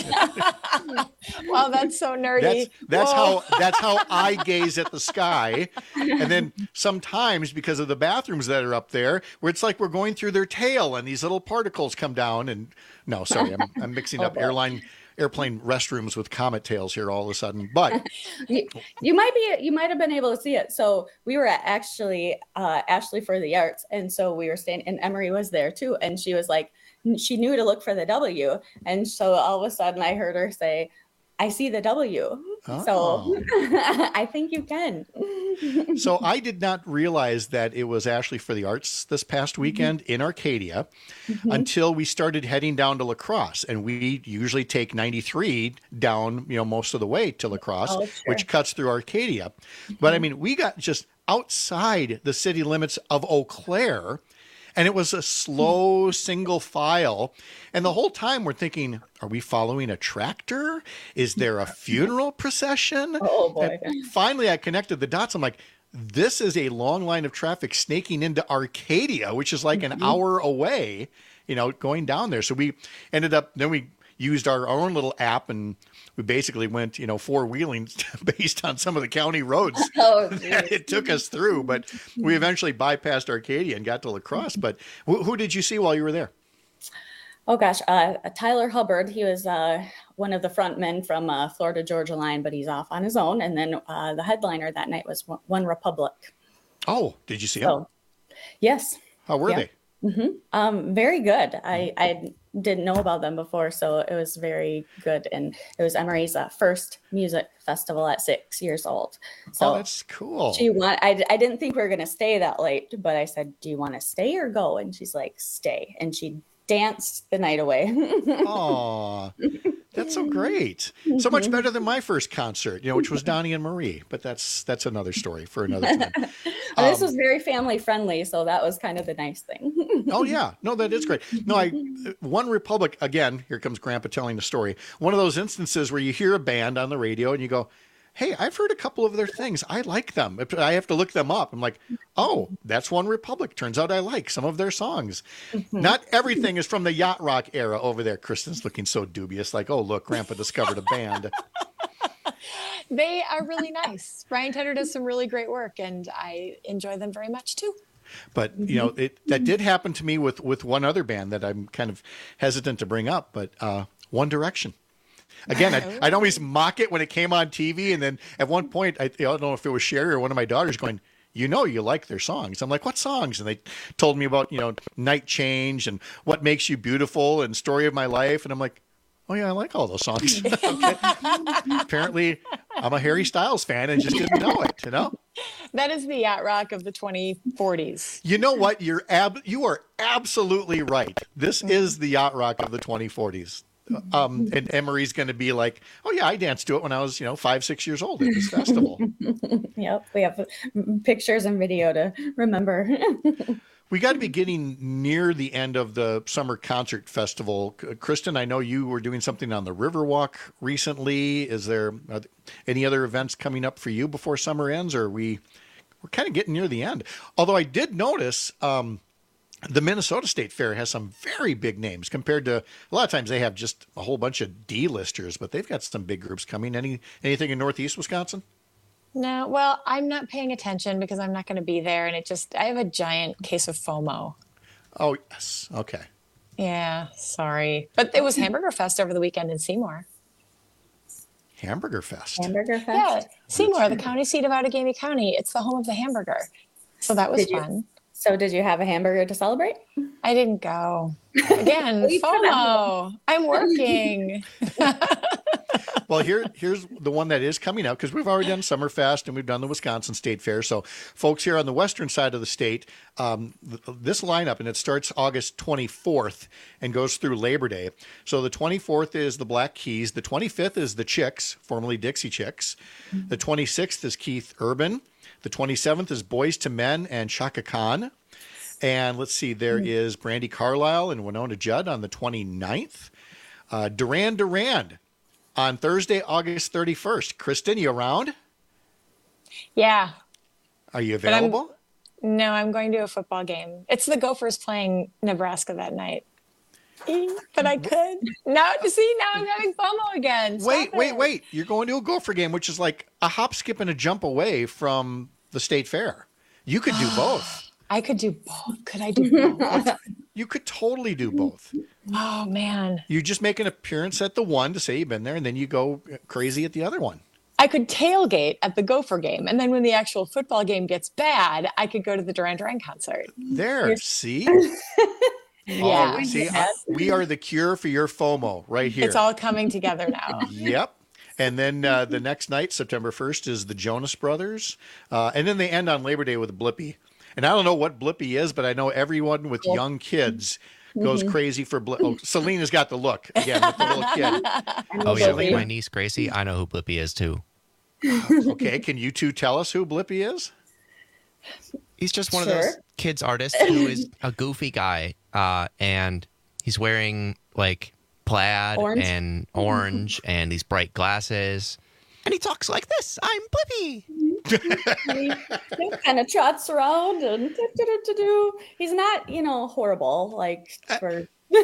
Wow, that's so nerdy. That's, that's how that's how I gaze at the sky. And then sometimes because of the bathrooms that are up there, where it's like we're going through their tail and these little particles come down. And no, sorry, I'm, I'm mixing up airline airplane restrooms with comet tails here all of a sudden. But you, you might be you might have been able to see it. So we were at actually uh, Ashley for the Arts, and so we were staying, and Emery was there too, and she was like, she knew to look for the W, and so all of a sudden I heard her say, I see the W. Oh. So I think you can. So I did not realize that it was Ashley for the Arts this past weekend mm-hmm. in Arcadia mm-hmm. until we started heading down to La Crosse. And we usually take ninety-three down, you know, most of the way to La Crosse, oh, sure. which cuts through Arcadia. Mm-hmm. But I mean, we got just outside the city limits of Eau Claire. And it was a slow single file. And the whole time we're thinking, are we following a tractor? Is there a funeral procession? Oh, boy. And finally, I connected the dots. I'm like, this is a long line of traffic snaking into Arcadia, which is like an mm-hmm. hour away, you know, going down there. So we ended up, then we used our own little app, and we basically went, you know, four-wheeling based on some of the county roads oh, that it took us through. But we eventually bypassed Arcadia and got to La Crosse. But who, who did you see while you were there? Oh, gosh. Uh, Tyler Hubbard. He was uh, one of the front men from uh, Florida Georgia Line, but he's off on his own. And then uh, the headliner that night was One Republic. Oh, did you see so, him? Yes. How were yeah. they? Mm-hmm. Um, very good. I, I didn't know about them before, so it was very good. And it was Emery's uh, first music festival at six years old. So oh, that's cool. She want, I, I didn't think we were going to stay that late, but I said, do you want to stay or go? And she's like, stay. And she danced the night away. Aw, that's so great. So much better than my first concert, you know, which was Donnie and Marie. But that's that's another story for another time. well, um, this was very family friendly, so that was kind of the nice thing. oh, yeah. No, that is great. No, I One Republic, again, here comes Grandpa telling the story. One of those instances where you hear a band on the radio and you go, hey, I've heard a couple of their things. I like them. I have to look them up. I'm like, oh, that's One Republic. Turns out I like some of their songs. Mm-hmm. Not everything is from the yacht rock era over there. Kristen's looking so dubious, like, oh, look, Grandpa discovered a band. They are really nice. Brian Tedder does some really great work, and I enjoy them very much, too. But, you know, it that did happen to me with, with one other band that I'm kind of hesitant to bring up, but uh, One Direction. Again, I'd, I'd always mock it when it came on T V. And then at one point, I, I don't know if it was Sherry or one of my daughters going, you know, you like their songs. I'm like, what songs? And they told me about, you know, Night Change and What Makes You Beautiful and Story of My Life. And I'm like, oh, yeah, I like all those songs. Apparently, I'm a Harry Styles fan and just didn't know it, you know? That is the yacht rock of the twenty forties. You know what? You're ab- you are absolutely right. This is the yacht rock of the twenty forties. Um, and Emery's going to be like, oh, yeah, I danced to it when I was, you know, five, six years old at this festival. Yep. We have pictures and video to remember. We got to be getting near the end of the summer concert festival. Kristen, I know you were doing something on the Riverwalk recently. Is there uh, any other events coming up for you before summer ends? Or are we, we're kind of getting near the end. Although I did notice, um, the Minnesota State Fair has some very big names compared to a lot of times they have just a whole bunch of D-listers, but they've got some big groups coming. Any anything in Northeast Wisconsin? No, well, I'm not paying attention because I'm not going to be there, and it just I have a giant case of FOMO. Oh yes, okay. Yeah, sorry, but it was Hamburger Fest over the weekend in Seymour. Hamburger Fest. Hamburger Fest. Yeah, Seymour, the county seat of Outagamie County. It's the home of the hamburger, so that was Did fun. You- So did you have a hamburger to celebrate? I didn't go. Again, FOMO. I'm working. Well, here, here's the one that is coming up because we've already done Summerfest and we've done the Wisconsin State Fair. So folks here on the western side of the state, um, th- this lineup, and it starts August twenty-fourth and goes through Labor Day. So the twenty-fourth is the Black Keys. The twenty-fifth is the Chicks, formerly Dixie Chicks. Mm-hmm. The twenty-sixth is Keith Urban. The twenty-seventh is Boys to Men and Chaka Khan. And let's see, there mm-hmm. is Brandy Carlisle and Winona Judd on the twenty-ninth. Uh, Duran Duran on Thursday, August thirty-first. Kristen, you around? Yeah. Are you available? I'm, no, I'm going to a football game. It's the Gophers playing Nebraska that night. But I could. Now, see, now I'm having FOMO again. Stop wait, it. wait, wait. You're going to a Gopher game, which is like a hop, skip, and a jump away from the state fair. You could do both. I could do both. Could I do both? You could totally do both. Oh, man. You just make an appearance at the one to say you've been there, and then you go crazy at the other one. I could tailgate at the Gopher game, and then when the actual football game gets bad, I could go to the Duran Duran concert. There, You're... see? Yeah. Oh, see, I, we are the cure for your FOMO right here. It's all coming together now. Yep. And then uh, the next night, September first, is the Jonas Brothers. Uh, and then they end on Labor Day with Blippi. And I don't know what Blippi is, but I know everyone with young kids goes mm-hmm. crazy for Blippi. Oh, Selena's got the look again with the little kid. Oh, yeah. Selena. My niece, Gracie, I know who Blippi is, too. Okay. Can you two tell us who Blippi is? He's just one sure. of those kids artist who is a goofy guy, uh, and he's wearing like plaid Orange. and orange and these bright glasses, and he talks like this. I'm Blippi. he, he kind of trots around and do, do, do, do. He's not, you know, horrible like for.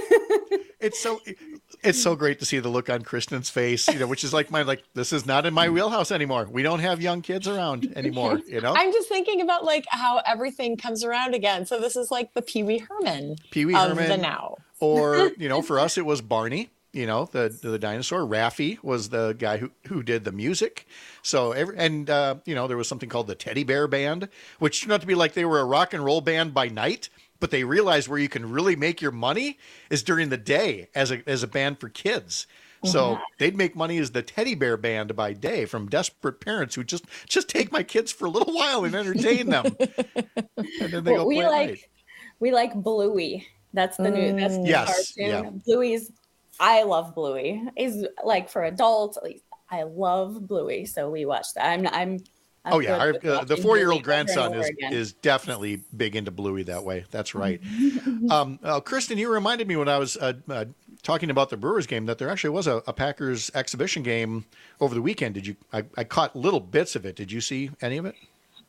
It's so it's so great to see the look on Kristen's face, you know, which is like my like this is not in my wheelhouse anymore. We don't have young kids around anymore, you know. I'm just thinking about like how everything comes around again. So this is like the Pee Wee Herman Pee Wee of Herman, the now. Or you know, for us it was Barney. You know, the the dinosaur. Raffi was the guy who, who did the music. So every and uh, you know, there was something called the Teddy Bear Band, which turned out to be like they were a rock and roll band by night. But they realized where you can really make your money is during the day as a as a band for kids. So Yeah. they'd make money as the Teddy Bear Band by day from desperate parents who just just take my kids for a little while and entertain them. And then they Well, go we play at like night. we like Bluey. That's the new. That's the Yes, cartoon. yeah. Bluey's. I love Bluey. He's like for adults. Like, I love Bluey, so we watch that. I'm. I'm. I'm Oh yeah, good our, with uh, the watching four-year-old Bluey over and grandson over is again. is definitely big into Bluey that way. That's right. um, uh, Kristen, you reminded me when I was uh, uh, talking about the Brewers game that there actually was a, a Packers exhibition game over the weekend. Did you? I, I caught little bits of it. Did you see any of it?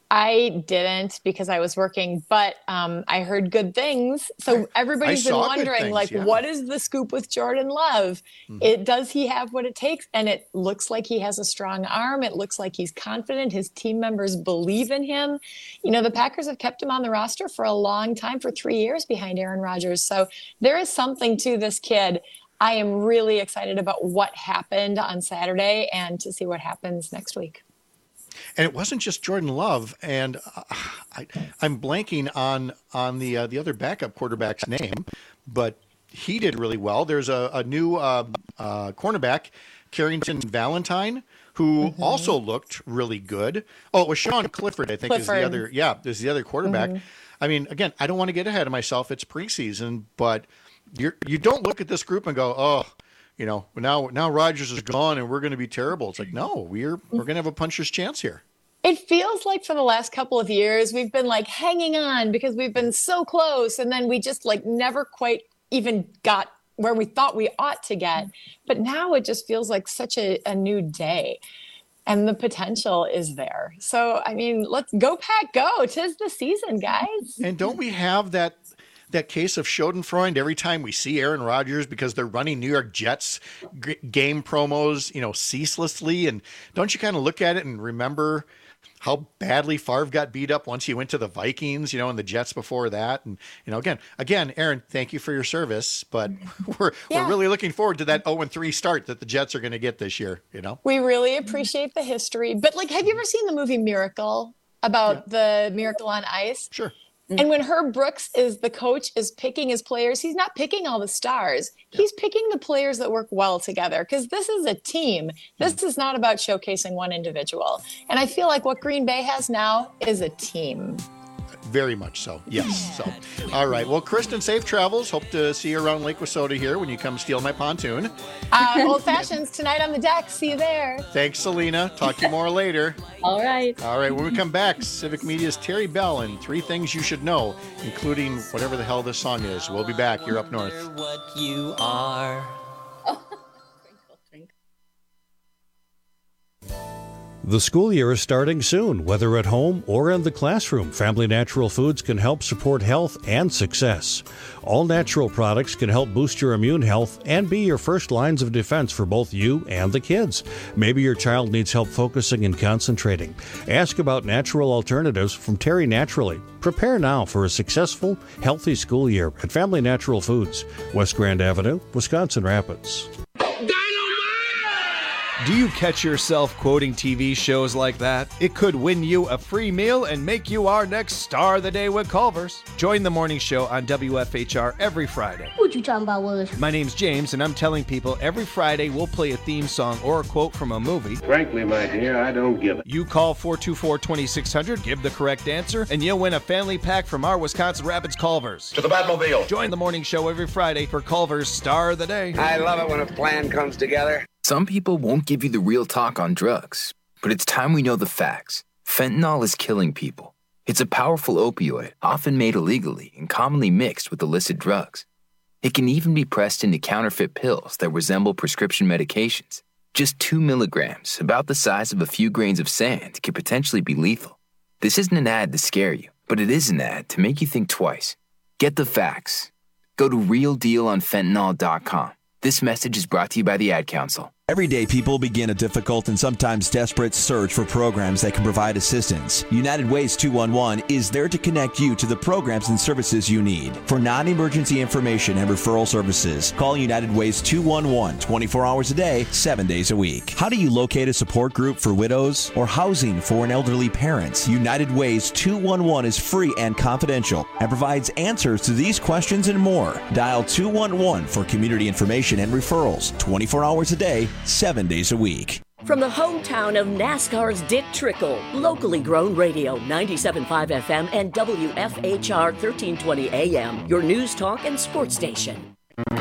I didn't because I was working, but um, I heard good things. So everybody's been saw good wondering, things, like, yeah. what is the scoop with Jordan Love? Mhm. It does he have what it takes? And it looks like he has a strong arm. It looks like he's confident. His team members believe in him. You know, the Packers have kept him on the roster for a long time, for three years behind Aaron Rodgers. So there is something to this kid. I am really excited about what happened on Saturday and to see what happens next week. And it wasn't just Jordan Love, and uh, I, I'm blanking on on the uh, the other backup quarterback's name, but he did really well. There's a, a new uh, uh, cornerback, Carrington Valentine, who Mm-hmm. also looked really good. Oh, it was Sean Clifford, I think, is Clifford. the other. Yeah, is the other quarterback. Mhm. I mean, again, I don't want to get ahead of myself. It's preseason, but you're you don't look at this group and go, oh. You know, now now Rodgers is gone and we're going to be terrible. It's like, no, we're we're going to have a puncher's chance here. It feels like for the last couple of years, we've been like hanging on because we've been so close. And then we just like never quite even got where we thought we ought to get. But now it just feels like such a, a new day. And the potential is there. So, I mean, let's go, Pack, go. 'Tis the season, guys. And don't we have that that case of Schadenfreude every time we see Aaron Rodgers because they're running New York Jets g- game promos, you know, ceaselessly? And don't you kind of look at it and remember how badly Favre got beat up once he went to the Vikings, you know, and the Jets before that? And, you know, again, again, Aaron, thank you for your service, but we're Yeah. we're really looking forward to that oh and three start that the Jets are going to get this year, you know? We really appreciate the history. But like, have you ever seen the movie Miracle about the Miracle on Ice? Sure. And when Herb Brooks is the coach, is picking his players, he's not picking all the stars. He's picking the players that work well together because this is a team. This is not about showcasing one individual. And I feel like what Green Bay has now is a team. Very much so. Yes. So, all right. Well, Kristen, safe travels. Hope to see you around Lake Wissota here when you come steal my pontoon. Uh, old fashions tonight on the deck. See you there. Thanks, Selena. Talk to you more later. All right. All right. When we come back, Civic Media's Terry Bell and three things you should know, including whatever the hell this song is. We'll be back. You're up north. What you are. The school year is starting soon. Whether at home or in the classroom, Family Natural Foods can help support health and success. All natural products can help boost your immune health and be your first lines of defense for both you and the kids. Maybe your child needs help focusing and concentrating. Ask about natural alternatives from Terry Naturally. Prepare now for a successful, healthy school year at Family Natural Foods, West Grand Avenue, Wisconsin Rapids. Do you catch yourself quoting T V shows like that? It could win you a free meal and make you our next star of the day with Culver's. Join the morning show on W F H R every Friday. What you talking about, Willis? My name's James, and I'm telling people every Friday we'll play a theme song or a quote from a movie. Frankly, my dear, I don't give it. You call four two four, two six zero zero, give the correct answer, and you'll win a family pack from our Wisconsin Rapids Culver's. To the Batmobile. Join the morning show every Friday for Culver's Star of the Day. I love it when a plan comes together. Some people won't give you the real talk on drugs, but it's time we know the facts. Fentanyl is killing people. It's a powerful opioid, often made illegally and commonly mixed with illicit drugs. It can even be pressed into counterfeit pills that resemble prescription medications. Just two milligrams, about the size of a few grains of sand, could potentially be lethal. This isn't an ad to scare you, but it is an ad to make you think twice. Get the facts. Go to real deal on fentanyl dot com. This message is brought to you by the Ad Council. Everyday people begin a difficult and sometimes desperate search for programs that can provide assistance. United Ways two one one is there to connect you to the programs and services you need. For non-emergency information and referral services, call United Ways two one one twenty-four hours a day, seven days a week. How do you locate a support group for widows or housing for an elderly parent? United Ways two one one is free and confidential and provides answers to these questions and more. Dial two one one for community information and referrals, twenty-four hours a day, seven days a week. From the hometown of NASCAR's Dick Trickle, locally grown radio, ninety-seven point five F M and W F H R thirteen twenty A M, your news talk and sports station. Well,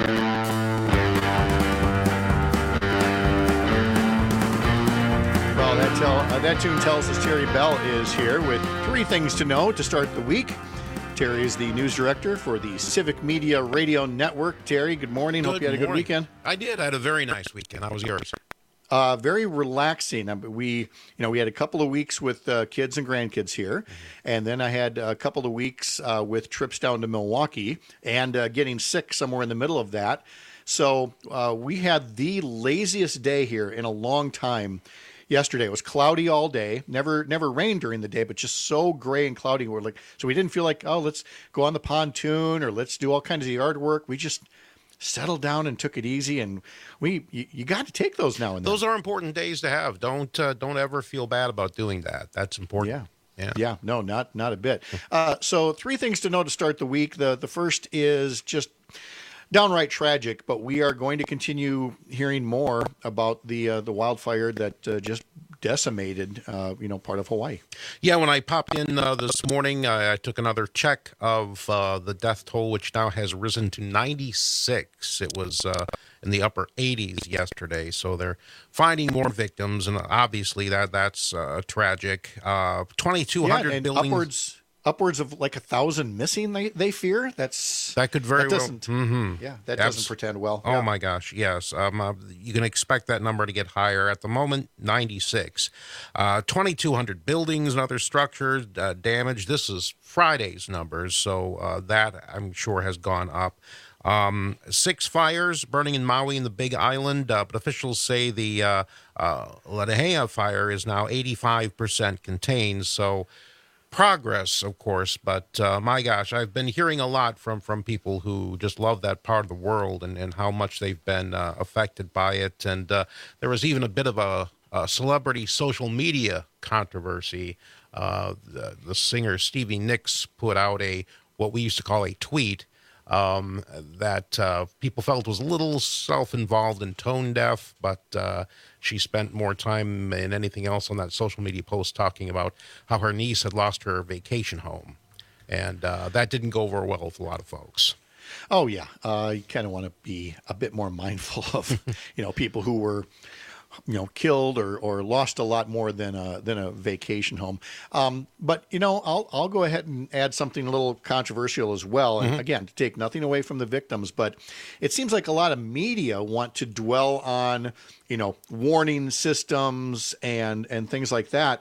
that, tell, uh, that tune tells us Terry Bell is here with three things to know to start the week. Terry is the news director for the Civic Media Radio Network. Terry, good morning. Good Hope you had a morning. good weekend. I did. I had a very nice weekend. How was yours? Uh, very relaxing. Um, We, you know, we had a couple of weeks with uh, kids and grandkids here, mm-hmm. and then I had a couple of weeks uh, with trips down to Milwaukee and uh, getting sick somewhere in the middle of that. So uh, we had the laziest day here in a long time. Yesterday it was cloudy all day. Never, never rained during the day, but just so gray and cloudy. We're like, so we didn't feel like, oh, let's go on the pontoon or let's do all kinds of yard work. We just settled down and took it easy. And we, you, you got to take those now and then. Those are important days to have. Don't, uh, don't ever feel bad about doing that. That's important. Yeah. Yeah. Yeah. No, not, not a bit. Uh, so three things to know to start the week. The, the first is just downright tragic, but we are going to continue hearing more about the uh, the wildfire that uh, just decimated, uh, you know, part of Hawaii. Yeah, when I popped in uh, this morning, I, I took another check of uh, the death toll, which now has risen to ninety-six. It was uh, in the upper eighties yesterday, so they're finding more victims, and obviously that that's uh, tragic. Uh, twenty-two hundred yeah, and buildings. Upwards, upwards of like a thousand missing. They they fear that's that could very that well. Doesn't, mm-hmm. Yeah, that Abs- doesn't pretend well. Oh yeah. my gosh, yes. Um, uh, you can expect that number to get higher. At the moment, ninety-six. Uh, twenty-two hundred buildings and other structures uh, damaged. This is Friday's numbers, so uh, that I'm sure has gone up. Um, six fires burning in Maui and the Big Island, uh, but officials say the uh, uh, Lahaina fire is now eighty-five percent contained. So. Progress, of course, but uh, my gosh, I've been hearing a lot from, from people who just love that part of the world and, and how much they've been uh, affected by it. And uh, there was even a bit of a, a celebrity social media controversy. Uh, the, the singer Stevie Nicks put out a what we used to call a tweet um, that uh, people felt was a little self-involved and tone-deaf, but uh, she spent more time than anything else on that social media post talking about how her niece had lost her vacation home. And uh, that didn't go over well with a lot of folks. Oh, yeah. Uh, you kind of want to be a bit more mindful of, you know, people who were, you know, killed or, or lost a lot more than a, than a vacation home. Um, but, you know, I'll, I'll go ahead and add something a little controversial as well. And mm-hmm. again, to take nothing away from the victims, but it seems like a lot of media want to dwell on, you know, warning systems and, and things like that.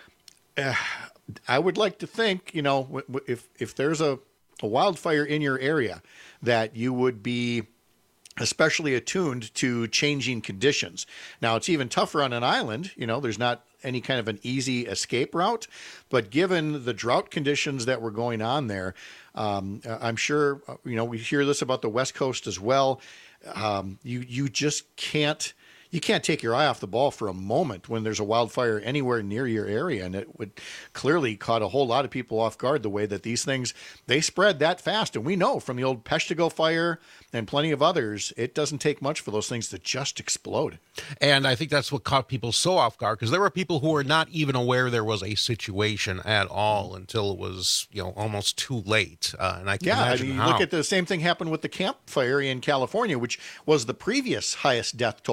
Uh, I would like to think, you know, if, if there's a, a wildfire in your area, that you would be especially attuned to changing conditions. Now, it's even tougher on an island. You know, there's not any kind of an easy escape route, but given the drought conditions that were going on there, um, I'm sure, you know, we hear this about the West Coast as well. Um, you, you just can't, you can't take your eye off the ball for a moment when there's a wildfire anywhere near your area. And it would clearly caught a whole lot of people off guard the way that these things, they spread that fast. And we know from the old Peshtigo fire and plenty of others, it doesn't take much for those things to just explode. And I think that's what caught people so off guard, because there were people who were not even aware there was a situation at all until it was, you know, almost too late. Uh, and I can yeah, imagine I mean, how. Look at the same thing happened with the Camp Fire in California, which was the previous highest death toll of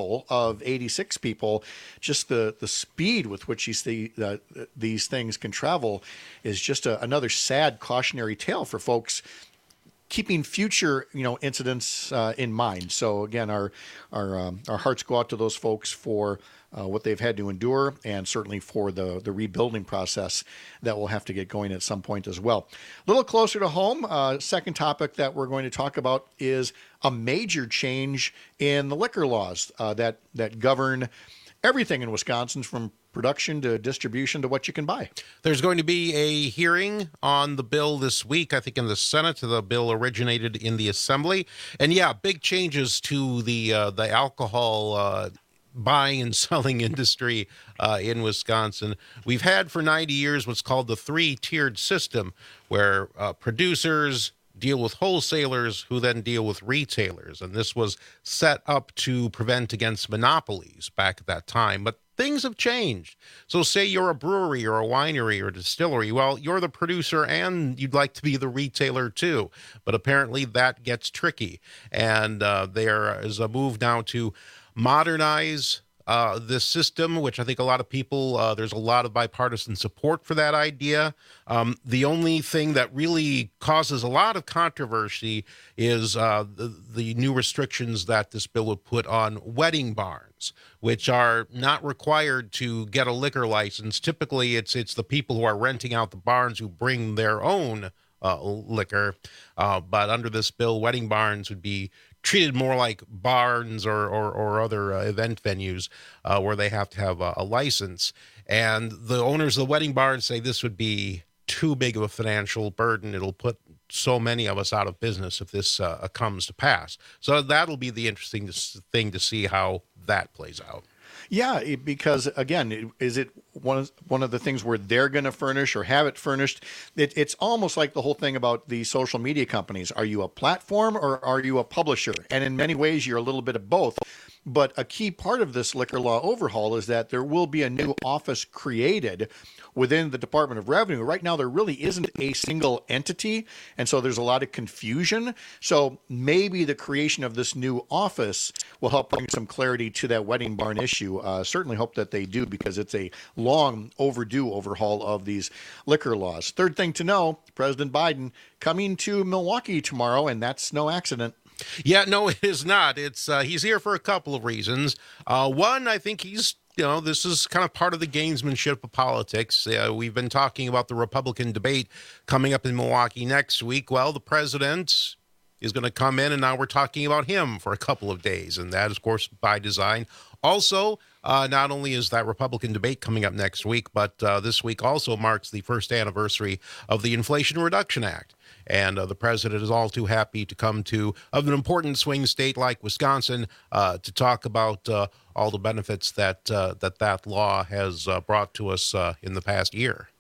of eighty-six people, just the, the speed with which these, the, uh, these things can travel is just a, another sad cautionary tale for folks keeping future, you know, incidents uh, in mind. So again, our our um, our hearts go out to those folks for uh, what they've had to endure, and certainly for the the rebuilding process that will have to get going at some point as well. A little closer to home, uh, second topic that we're going to talk about is a major change in the liquor laws uh, that that govern everything in Wisconsin, from production to distribution to what you can buy. There's going to be a hearing on the bill this week, I think in the Senate. The bill originated in the Assembly. And yeah, big changes to the uh, the alcohol uh, buying and selling industry uh, in Wisconsin. We've had for ninety years what's called the three-tiered system, where uh, producers deal with wholesalers who then deal with retailers. And this was set up to prevent against monopolies back at that time. But things have changed. So say you're a brewery or a winery or a distillery. Well, you're the producer and you'd like to be the retailer too. But apparently that gets tricky. And uh, there is a move now to modernize Uh, this system, which I think a lot of people, uh, there's a lot of bipartisan support for that idea. Um, the only thing that really causes a lot of controversy is uh, the, the new restrictions that this bill would put on wedding barns, which are not required to get a liquor license. Typically, it's it's the people who are renting out the barns who bring their own uh, liquor. Uh, but under this bill, wedding barns would be treated more like barns or or, or other uh, event venues uh, where they have to have a, a license. And the owners of the wedding barns say this would be too big of a financial burden. It'll put so many of us out of business if this uh, comes to pass. So that'll be the interesting thing to see how that plays out. Yeah, it, because again, is it one of, one of the things where they're going to furnish or have it furnished? It, it's almost like the whole thing about the social media companies. Are you a platform or are you a publisher? And in many ways, you're a little bit of both. But a key part of this liquor law overhaul is that there will be a new office created within the Department of Revenue. Right now, there really isn't a single entity, and so there's a lot of confusion. So maybe the creation of this new office will help bring some clarity to that wedding barn issue. Uh, certainly hope that they do, because it's a long overdue overhaul of these liquor laws. Third thing to know, President Biden coming to Milwaukee tomorrow, and that's no accident. Yeah, no, it is not. It's uh, he's here for a couple of reasons. Uh, one, I think he's, you know, this is kind of part of the gamesmanship of politics. Uh, we've been talking about the Republican debate coming up in Milwaukee next week. Well, the president is going to come in, and now we're talking about him for a couple of days, and that is, of course, by design. Also, uh, not only is that Republican debate coming up next week, but uh, this week also marks the first anniversary of the Inflation Reduction Act. And uh, the president is all too happy to come to of an important swing state like Wisconsin uh, to talk about uh, all the benefits that uh, that that law has uh, brought to us uh, in the past year.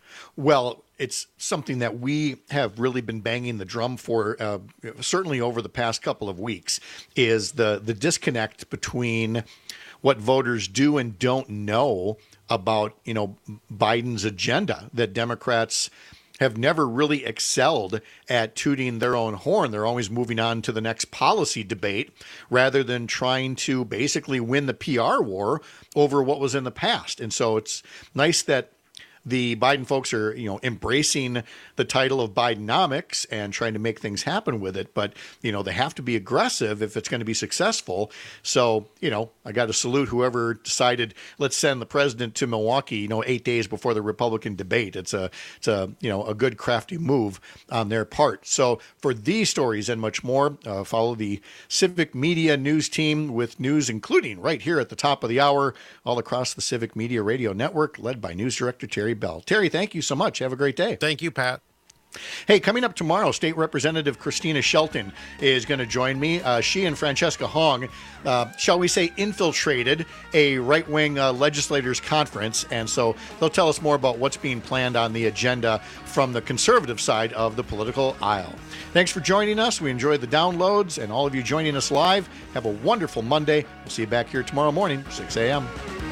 Well, it's something that we have really been banging the drum for, uh, certainly over the past couple of weeks, is the the disconnect between what voters do and don't know about, you know, Biden's agenda. That Democrats have never really excelled at tooting their own horn. They're always moving on to the next policy debate rather than trying to basically win the P R war over what was in the past. And so it's nice that the Biden folks are, you know, embracing the title of Bidenomics and trying to make things happen with it. But, you know, they have to be aggressive if it's going to be successful. So, you know, I got to salute whoever decided, let's send the president to Milwaukee, you know, eight days before the Republican debate. It's a, it's a, you know, a good crafty move on their part. So for these stories and much more, uh, follow the Civic Media News team with news, including right here at the top of the hour, all across the Civic Media Radio Network, led by News Director Terry Bell. Terry, thank you so much. Have a great day. Thank you, Pat. Hey, coming up tomorrow, State Representative Christina Shelton is going to join me. Uh, she and Francesca Hong, uh, shall we say, infiltrated a right-wing uh, legislators conference, and so they'll tell us more about what's being planned on the agenda from the conservative side of the political aisle. Thanks for joining us. We enjoyed the downloads, and all of you joining us live. Have a wonderful Monday. We'll see you back here tomorrow morning, six a.m.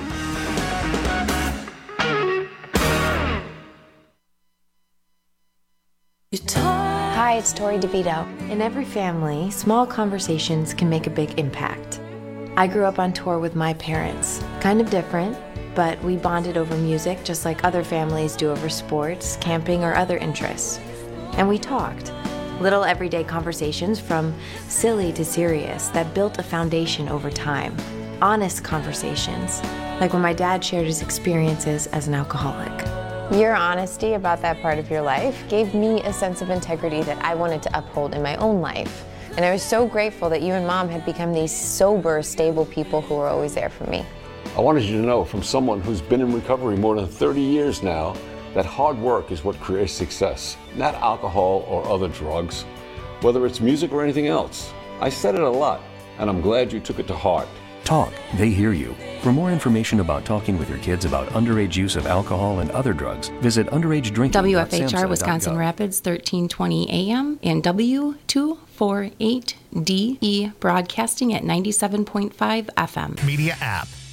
Hi, it's Tori DeVito. In every family, small conversations can make a big impact. I grew up on tour with my parents. Kind of different, but we bonded over music just like other families do over sports, camping, or other interests. And we talked. Little everyday conversations from silly to serious that built a foundation over time. Honest conversations, like when my dad shared his experiences as an alcoholic. Your honesty about that part of your life gave me a sense of integrity that I wanted to uphold in my own life. And I was so grateful that you and Mom had become these sober, stable people who were always there for me. I wanted you to know from someone who's been in recovery more than thirty years now that hard work is what creates success, not alcohol or other drugs, whether it's music or anything else. I said it a lot, and I'm glad you took it to heart. Talk, they hear you. For more information about talking with your kids about underage use of alcohol and other drugs, visit underage drinking. W F H R Wisconsin Rapids, thirteen twenty A M and W two forty-eight D E broadcasting at ninety-seven point five F M. Media app.